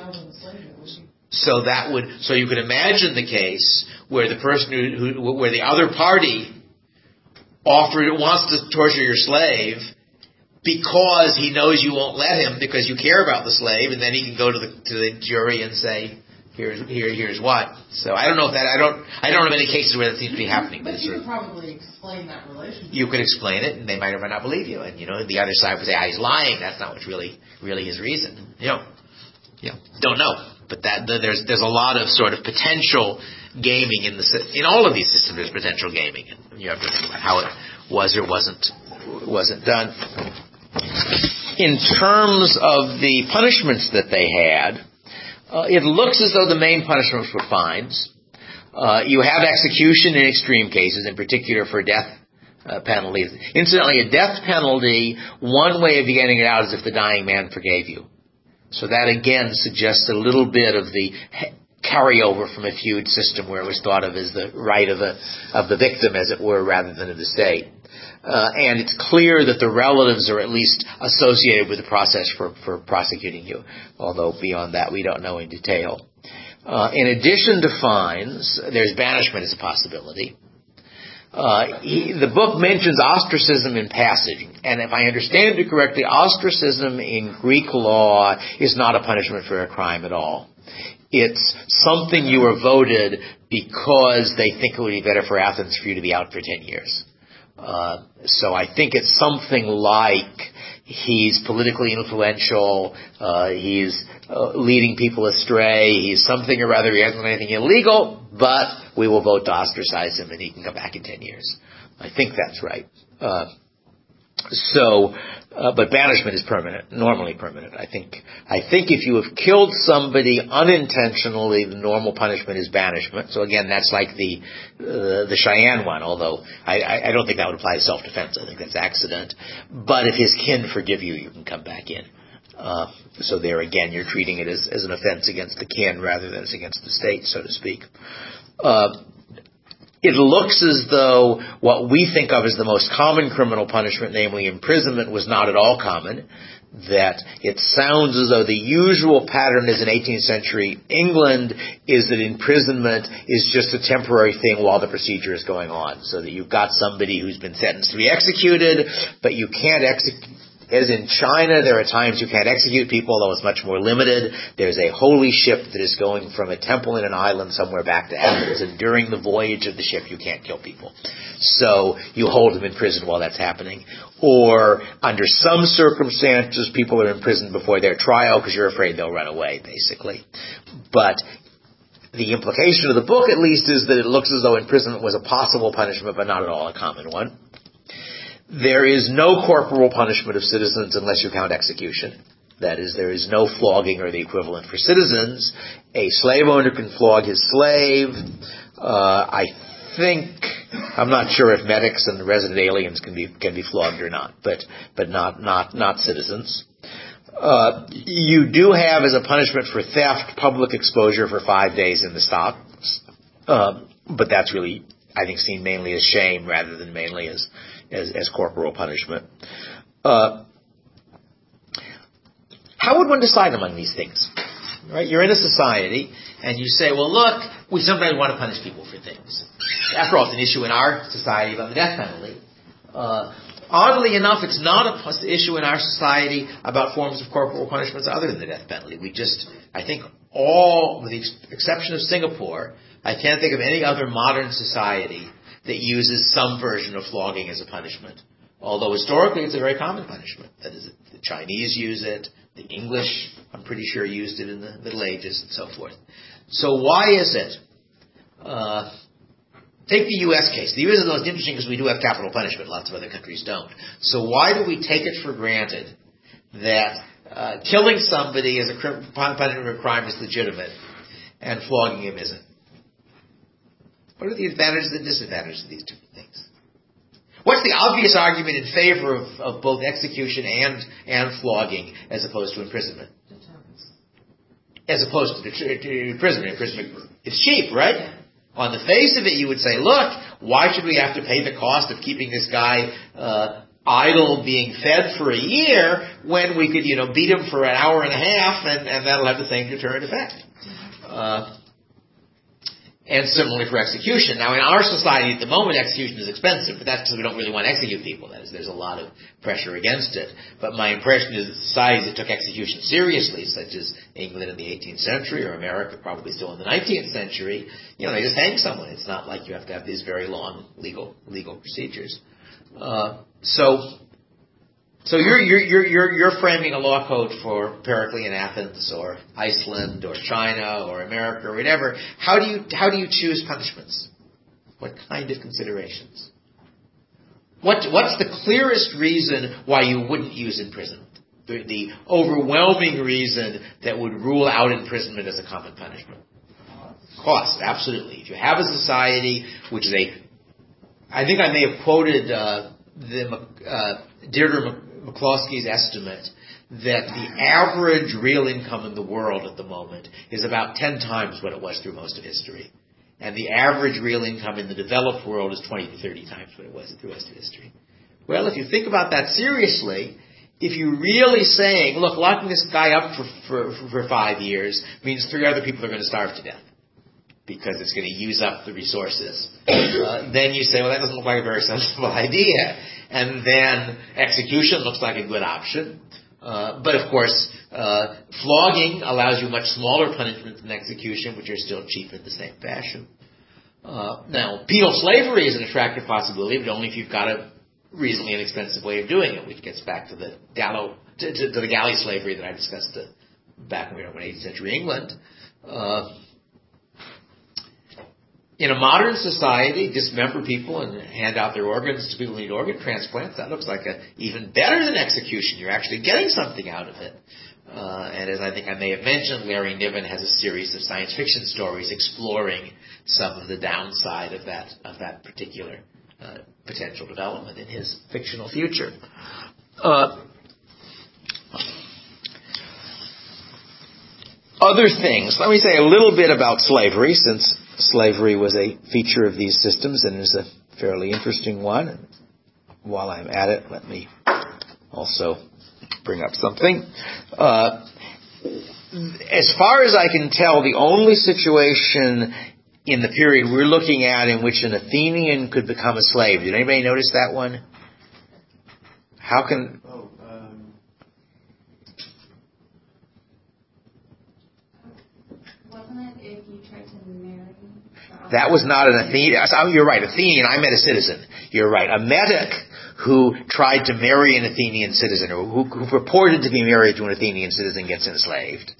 So you can imagine the case where the person where the other party wants to torture your slave because he knows you won't let him because you care about the slave, and then he can go to the jury and say, here's what. So I don't know if that, I don't have any cases where that seems to be happening. But you could probably explain that relationship. You could explain it, and they might or might not believe you. And, the other side would say, he's lying. That's not what's really his reason. Don't know. But there's a lot of sort of potential gaming in all of these systems. There's potential gaming. And you have to think about how it was or wasn't done. In terms of the punishments that they had, it looks as though the main punishments were fines. You have execution in extreme cases, in particular for death penalties. Incidentally, a death penalty, one way of getting it out is if the dying man forgave you. So that again suggests a little bit of the carryover from a feud system where it was thought of as the right of the victim, as it were, rather than of the state. And it's clear that the relatives are at least associated with the process for prosecuting you, although beyond that we don't know in detail. In addition to fines, there's banishment as a possibility. The book mentions ostracism in passage, and if I understand it correctly, ostracism in Greek law is not a punishment for a crime at all. It's something you are voted because they think it would be better for Athens for you to be out for 10 years. So I think it's something like he's politically influential, he's leading people astray, he's something or other, he hasn't done anything illegal, but we will vote to ostracize him and he can come back in 10 years. I think that's right. But banishment is permanent, normally permanent. I think if you have killed somebody unintentionally, the normal punishment is banishment. So again, that's like the Cheyenne one, although I don't think that would apply to self-defense. I think that's accident. But if his kin forgive you, you can come back in. So there again, you're treating it as an offense against the kin rather than as against the state, so to speak. It looks as though what we think of as the most common criminal punishment, namely imprisonment, was not at all common. That it sounds as though the usual pattern is in 18th century England is that imprisonment is just a temporary thing while the procedure is going on. So that you've got somebody who's been sentenced to be executed, but you can't execute. As in China, there are times you can't execute people, although it's much more limited. There's a holy ship that is going from a temple in an island somewhere back to Athens, and during the voyage of the ship, you can't kill people. So you hold them in prison while that's happening. Or under some circumstances, people are imprisoned before their trial because you're afraid they'll run away, basically. But the implication of the book, at least, is that it looks as though imprisonment was a possible punishment, but not at all a common one. There is no corporal punishment of citizens unless you count execution. That is, there is no flogging or the equivalent for citizens. A slave owner can flog his slave. I'm not sure if medics and resident aliens can be flogged or not, but not citizens. You do have as a punishment for theft public exposure for 5 days in the stocks, but that's really, I think, seen mainly as shame rather than mainly as corporal punishment. How would one decide among these things? Right? You're in a society, and you say, well, look, we sometimes want to punish people for things. After all, it's an issue in our society about the death penalty. Oddly enough, it's not an issue in our society about forms of corporal punishments other than the death penalty. I think with the exception of Singapore, I can't think of any other modern society that uses some version of flogging as a punishment. Although historically it's a very common punishment. That is, the Chinese use it, the English, I'm pretty sure, used it in the Middle Ages and so forth. So why is it? Take the U.S. case. The U.S. is the most interesting because we do have capital punishment. Lots of other countries don't. So why do we take it for granted that killing somebody as a punishment of a crime is legitimate and flogging him isn't? What are the advantages and disadvantages of these two things? What's the obvious argument in favor of both execution and flogging as opposed to imprisonment? Deterrence. As opposed to imprisonment. Imprisonment, it's cheap, right? Yeah. On the face of it, you would say, look, why should we have to pay the cost of keeping this guy idle, being fed for a year, when we could, beat him for an hour and a half, and that'll have the same deterrent effect. And similarly for execution. Now, in our society at the moment, execution is expensive, but that's because we don't really want to execute people. That is, there's a lot of pressure against it. But my impression is that societies that took execution seriously, such as England in the 18th century, or America probably still in the 19th century, they just hang someone. It's not like you have to have these very long legal procedures. So you're framing a law code for Periclean Athens or Iceland or China or America or whatever. How do you choose punishments? What kind of considerations? What's the clearest reason why you wouldn't use imprisonment? The overwhelming reason that would rule out imprisonment as a common punishment. Cost, absolutely. If you have a society which is I think I may have quoted Deirdre McCloskey's estimate that the average real income in the world at the moment is about 10 times what it was through most of history. And the average real income in the developed world is 20 to 30 times what it was through most of history. Well, if you think about that seriously, if you're really saying, look, locking this guy up for 5 years means 3 other people are going to starve to death because it's going to use up the resources, then you say, well, that doesn't look like a very sensible idea. And then execution looks like a good option. But of course, flogging allows you much smaller punishment than execution, which are still cheap in the same fashion. Now, penal slavery is an attractive possibility, but only if you've got a reasonably inexpensive way of doing it, which gets back to the galley slavery that I discussed back in 18th century England. In a modern society, dismember people and hand out their organs to people who need organ transplants. That looks like even better than execution. You're actually getting something out of it. And as I think I may have mentioned, Larry Niven has a series of science fiction stories exploring some of the downside of that particular potential development in his fictional future. Other things. Let me say a little bit about slavery, since slavery was a feature of these systems and is a fairly interesting one. And while I'm at it, let me also bring up something. As far as I can tell, the only situation in the period we're looking at in which an Athenian could become a slave. Did anybody notice that one? How can... That was not an Athenian. You're right, Athenian. I meant a citizen. You're right. A metic who tried to marry an Athenian citizen, or who purported to be married to an Athenian citizen, gets enslaved.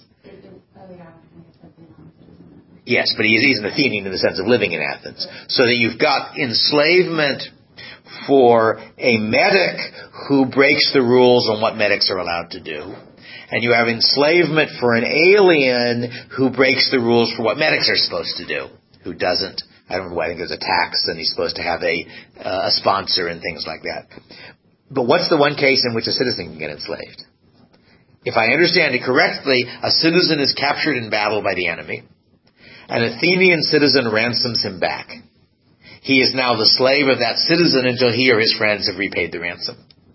Yes, but he's an Athenian in the sense of living in Athens. So that you've got enslavement for a metic who breaks the rules on what metics are allowed to do. And you have enslavement for an alien who breaks the rules for what metics are supposed to do. Who doesn't, I don't know why, I think there's a tax and he's supposed to have a sponsor and things like that. But what's the one case in which a citizen can get enslaved? If I understand it correctly, a citizen is captured in battle by the enemy. An Athenian citizen ransoms him back. He is now the slave of that citizen until he or his friends have repaid the ransom.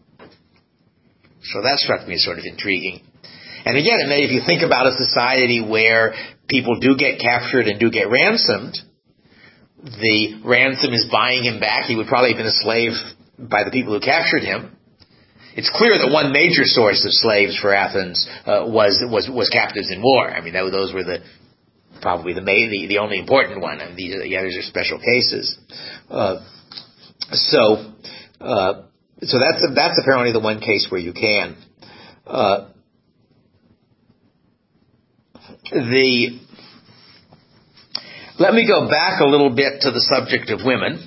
So that struck me as sort of intriguing. And again, if you think about a society where people do get captured and do get ransomed, the ransom is buying him back. He would probably have been a slave by the people who captured him. It's clear that one major source of slaves for Athens was captives in war. I mean, those were probably the only important one. I mean, the others are special cases. So that's apparently the one case where you can. Let me go back a little bit to the subject of women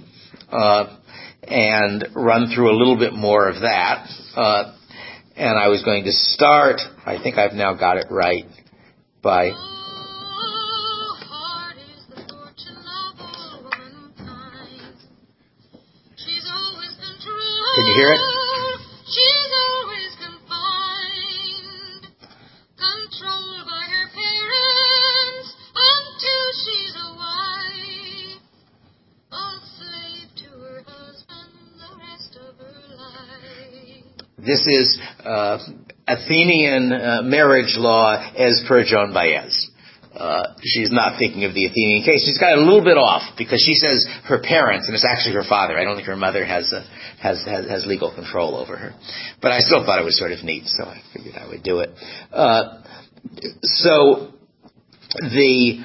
and run through a little bit more of that. And I was going to start, I think I've now got it right, by... Can you hear it? She's always confined, controlled by her parents, until she's a wife, a slave to her husband the rest of her life. This is Athenian marriage law as per Joan Baez. She's not thinking of the Athenian case. She's got it a little bit off because she says her parents, and it's actually her father. I don't think her mother has legal control over her. But I still thought it was sort of neat, so I figured I would do it. So the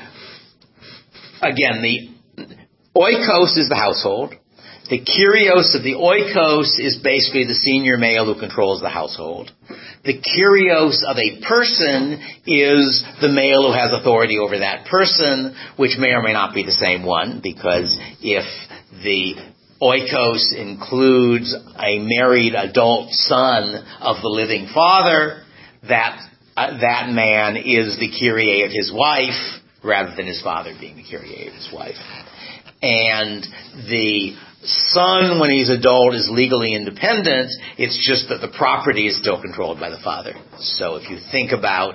oikos is the household. The kyrios of the oikos is basically the senior male who controls the household. The kyrios of a person is the male who has authority over that person, which may or may not be the same one, because if the oikos includes a married adult son of the living father, that man is the kyrie of his wife, rather than his father being the kyrie of his wife. And the son, when he's adult, is legally independent. It's just that the property is still controlled by the father. So if you think about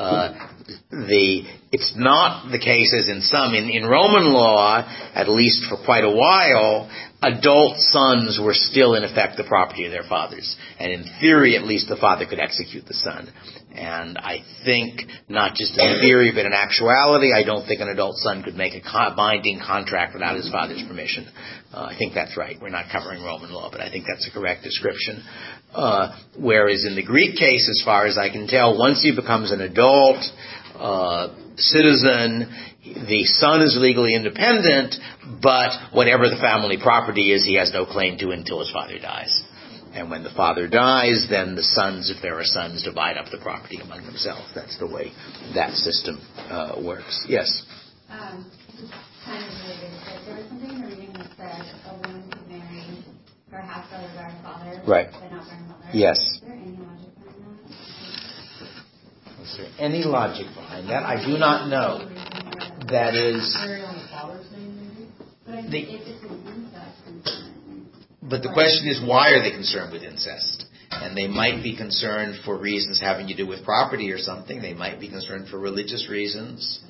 it's not the case as in some. In Roman law, at least for quite a while, adult sons were still in effect the property of their fathers. And in theory, at least, the father could execute the son. And I think, not just in theory, but in actuality, I don't think an adult son could make a binding contract without his father's permission. I think that's right. We're not covering Roman law, but I think that's a correct description. Whereas in the Greek case, as far as I can tell, once he becomes an adult citizen, the son is legally independent, but whatever the family property is, he has no claim to until his father dies. And when the father dies, then the sons, if there are sons, divide up the property among themselves. That's the way that system works. Yes? Kind of related, but there was something in the reading that said a woman could marry her half-brother by her father, right, but not by her mother. Yes. Is there any logic behind that? Is there any logic behind that? I do not know. That is... Marry on the father's name, maybe? But I think if it's an incest concern. But the question is, why are they concerned with incest? And they might be concerned for reasons having to do with property or something. They might be concerned for religious reasons.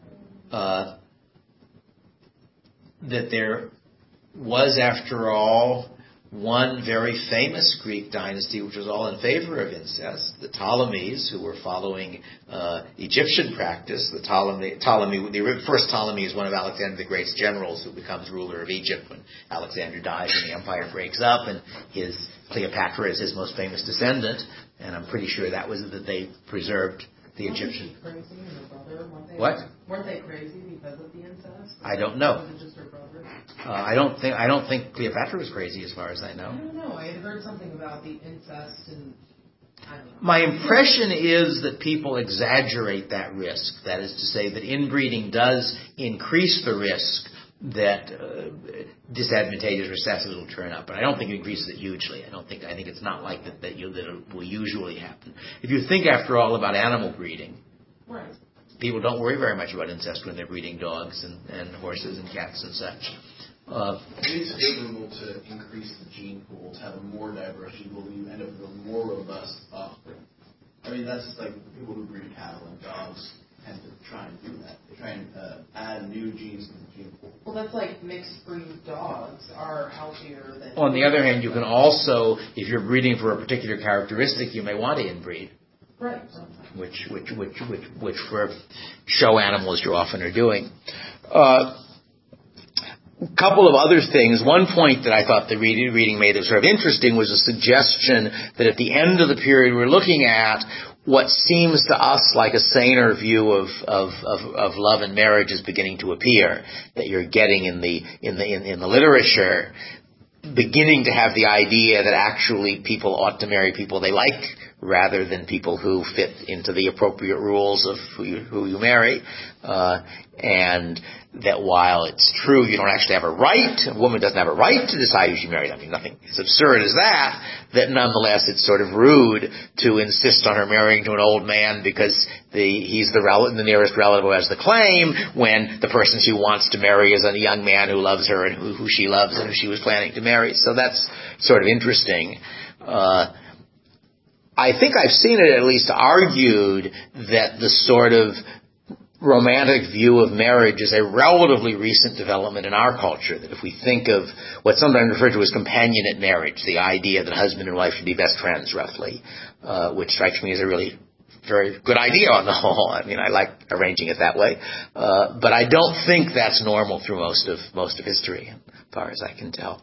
That there was, after all, one very famous Greek dynasty which was all in favor of incest, the Ptolemies, who were following Egyptian practice. The first Ptolemy is one of Alexander the Great's generals who becomes ruler of Egypt when Alexander dies and the empire breaks up, and his Cleopatra is his most famous descendant, and I'm pretty sure that they preserved the Egyptian. What? Weren't they crazy because of the incest? I don't know. Was it just her brother? I don't think Cleopatra was crazy, as far as I know. I don't know. I had heard something about the incest, and I don't know. My impression is that people exaggerate that risk. That is to say, that inbreeding does increase the risk that disadvantageous recessives will turn up, but I don't think it increases it hugely. I think it's not like that it will usually happen. If you think, after all, about animal breeding, right, people don't worry very much about incest when they're breeding dogs and horses and cats and such. It's favorable to increase the gene pool, to have a more diverse gene pool, you end up with a more robust offspring. I mean, that's like people who breed cattle and dogs tend to try and do that. They try and add new genes to the gene pool. Well, that's like mixed breed dogs are healthier than... On the other hand, you can also, if you're breeding for a particular characteristic, you may want to inbreed. Right. Which for show animals you often are doing. couple of other things. One point that I thought the reading made that was sort of interesting was a suggestion that at the end of the period we're looking at, what seems to us like a saner view of love and marriage is beginning to appear. That you're getting in the literature, beginning to have the idea that actually people ought to marry people they like rather than people who fit into the appropriate rules of who you marry. And that while it's true you don't actually have a right, a woman doesn't have a right to decide who she marries. I mean, nothing as absurd as that nonetheless it's sort of rude to insist on her marrying to an old man because he's the nearest relative who has the claim, when the person she wants to marry is a young man who loves her and who she loves and who she was planning to marry. So that's sort of interesting. I think I've seen it at least argued that the sort of romantic view of marriage is a relatively recent development in our culture. That if we think of what's sometimes referred to as companionate marriage, the idea that husband and wife should be best friends, roughly, which strikes me as a really very good idea on the whole. I mean, I like arranging it that way, but I don't think that's normal through most of history, as far as I can tell.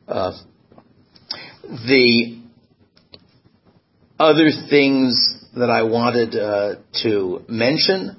The other things that I wanted to mention.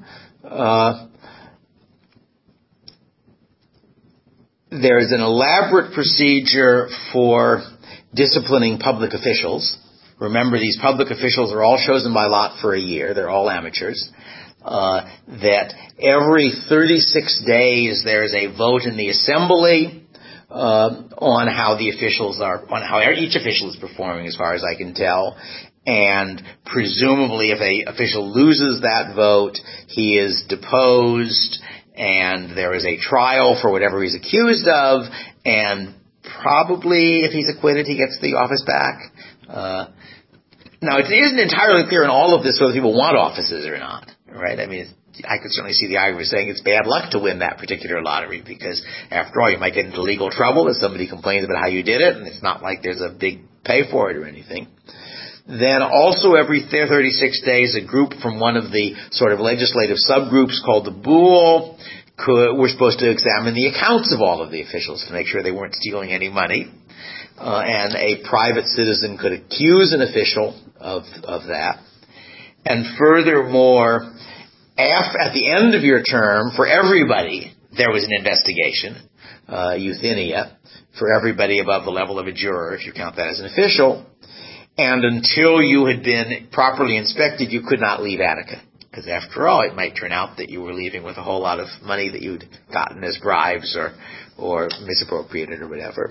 There's an elaborate procedure for disciplining public officials. Remember, these public officials are all chosen by lot for a year. They're all amateurs. That every 36 days there's a vote in the assembly on how each official is performing, as far as I can tell. And presumably if an official loses that vote, he is deposed and there is a trial for whatever he's accused of, and probably if he's acquitted he gets the office back. Now, it isn't entirely clear in all of this whether people want offices or not, right? I mean, I could certainly see the argument saying it's bad luck to win that particular lottery because, after all, you might get into legal trouble if somebody complains about how you did it, and it's not like there's a big pay for it or anything. Then also every 36 days, a group from one of the sort of legislative subgroups called the Boule were supposed to examine the accounts of all of the officials to make sure they weren't stealing any money. And a private citizen could accuse an official of that. And furthermore, at the end of your term, for everybody, there was an investigation, euthenia, for everybody above the level of a juror, if you count that as an official. And until you had been properly inspected, you could not leave Attica. Because after all, it might turn out that you were leaving with a whole lot of money that you'd gotten as bribes or misappropriated or whatever.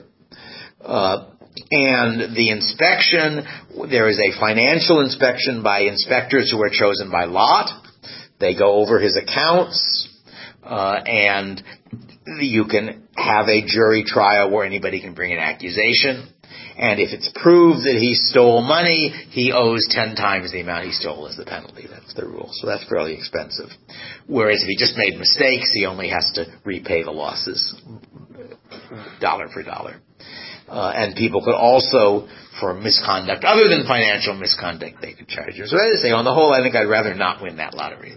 And the inspection, there is a financial inspection by inspectors who are chosen by lot. They go over his accounts, and you can have a jury trial where anybody can bring an accusation. And if it's proved that he stole money, he owes 10 times the amount he stole as the penalty. That's the rule. So that's fairly expensive. Whereas if he just made mistakes, he only has to repay the losses dollar for dollar. And people could also, for misconduct, other than financial misconduct, they could charge you. So as I say, on the whole, I think I'd rather not win that lottery.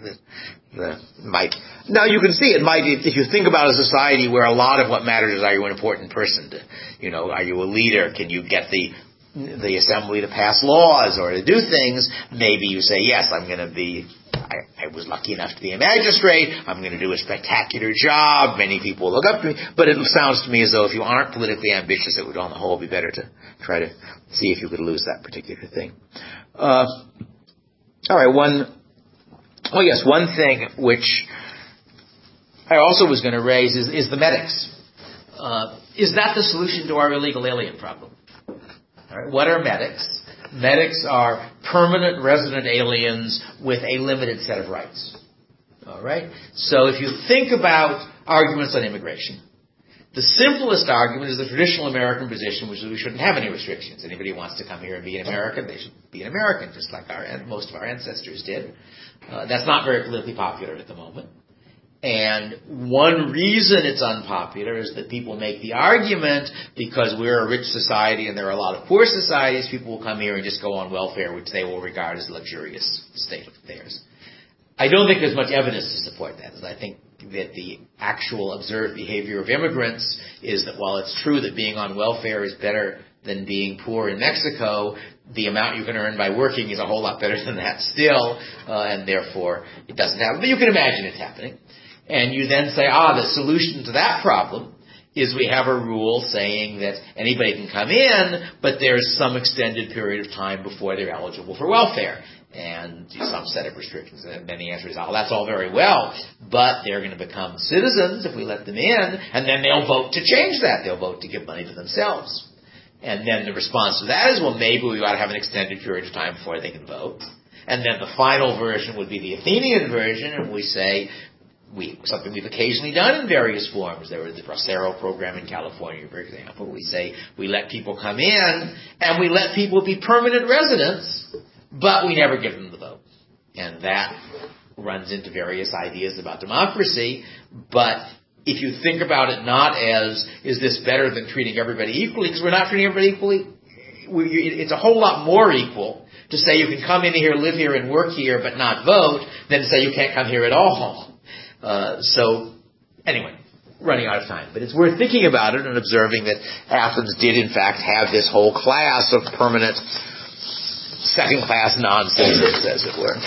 Now you can see it might, if you think about a society where a lot of what matters is, are you an important person? Are you a leader? Can you get the assembly to pass laws or to do things? Maybe you say, yes, I was lucky enough to be a magistrate. I'm going to do a spectacular job. Many people will look up to me. But it sounds to me as though if you aren't politically ambitious, it would on the whole be better to try to see if you could lose that particular thing. All right, one thing which I also was going to raise is the medics. Is that the solution to our illegal alien problem? All right, what are medics? Medics are permanent resident aliens with a limited set of rights. All right? So if you think about arguments on immigration, the simplest argument is the traditional American position, which is we shouldn't have any restrictions. Anybody who wants to come here and be an American, they should be an American, just like most of our ancestors did. That's not very politically popular at the moment. And one reason it's unpopular is that people make the argument because we're a rich society and there are a lot of poor societies, people will come here and just go on welfare, which they will regard as a luxurious state of affairs. I don't think there's much evidence to support that. I think that the actual observed behavior of immigrants is that while it's true that being on welfare is better than being poor in Mexico, the amount you can earn by working is a whole lot better than that still, and therefore it doesn't happen. But you can imagine it happening. And you then say, the solution to that problem is we have a rule saying that anybody can come in, but there's some extended period of time before they're eligible for welfare. And some set of restrictions. And then the answer is, that's all very well, but they're going to become citizens if we let them in, and then they'll vote to change that. They'll vote to give money to themselves. And then the response to that is, well, maybe we ought to have an extended period of time before they can vote. And then the final version would be the Athenian version, and we say, something we've occasionally done in various forms. There was the Bracero program in California, for example. We say we let people come in, and we let people be permanent residents, but we never give them the vote. And that runs into various ideas about democracy, but if you think about it not as, is this better than treating everybody equally, because we're not treating everybody equally, it's a whole lot more equal to say you can come in here, live here, and work here, but not vote, than to say you can't come here at all. So, anyway, running out of time. But it's worth thinking about it and observing that Athens did, in fact, have this whole class of permanent second-class non-citizens, as it were.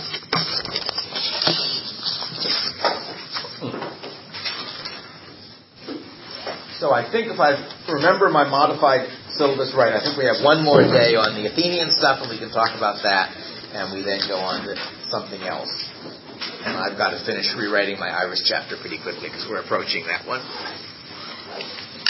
So I think if I remember my modified syllabus right, I think we have one more day on the Athenian stuff, and we can talk about that, and we then go on to something else. And I've got to finish rewriting my Irish chapter pretty quickly because we're approaching that one.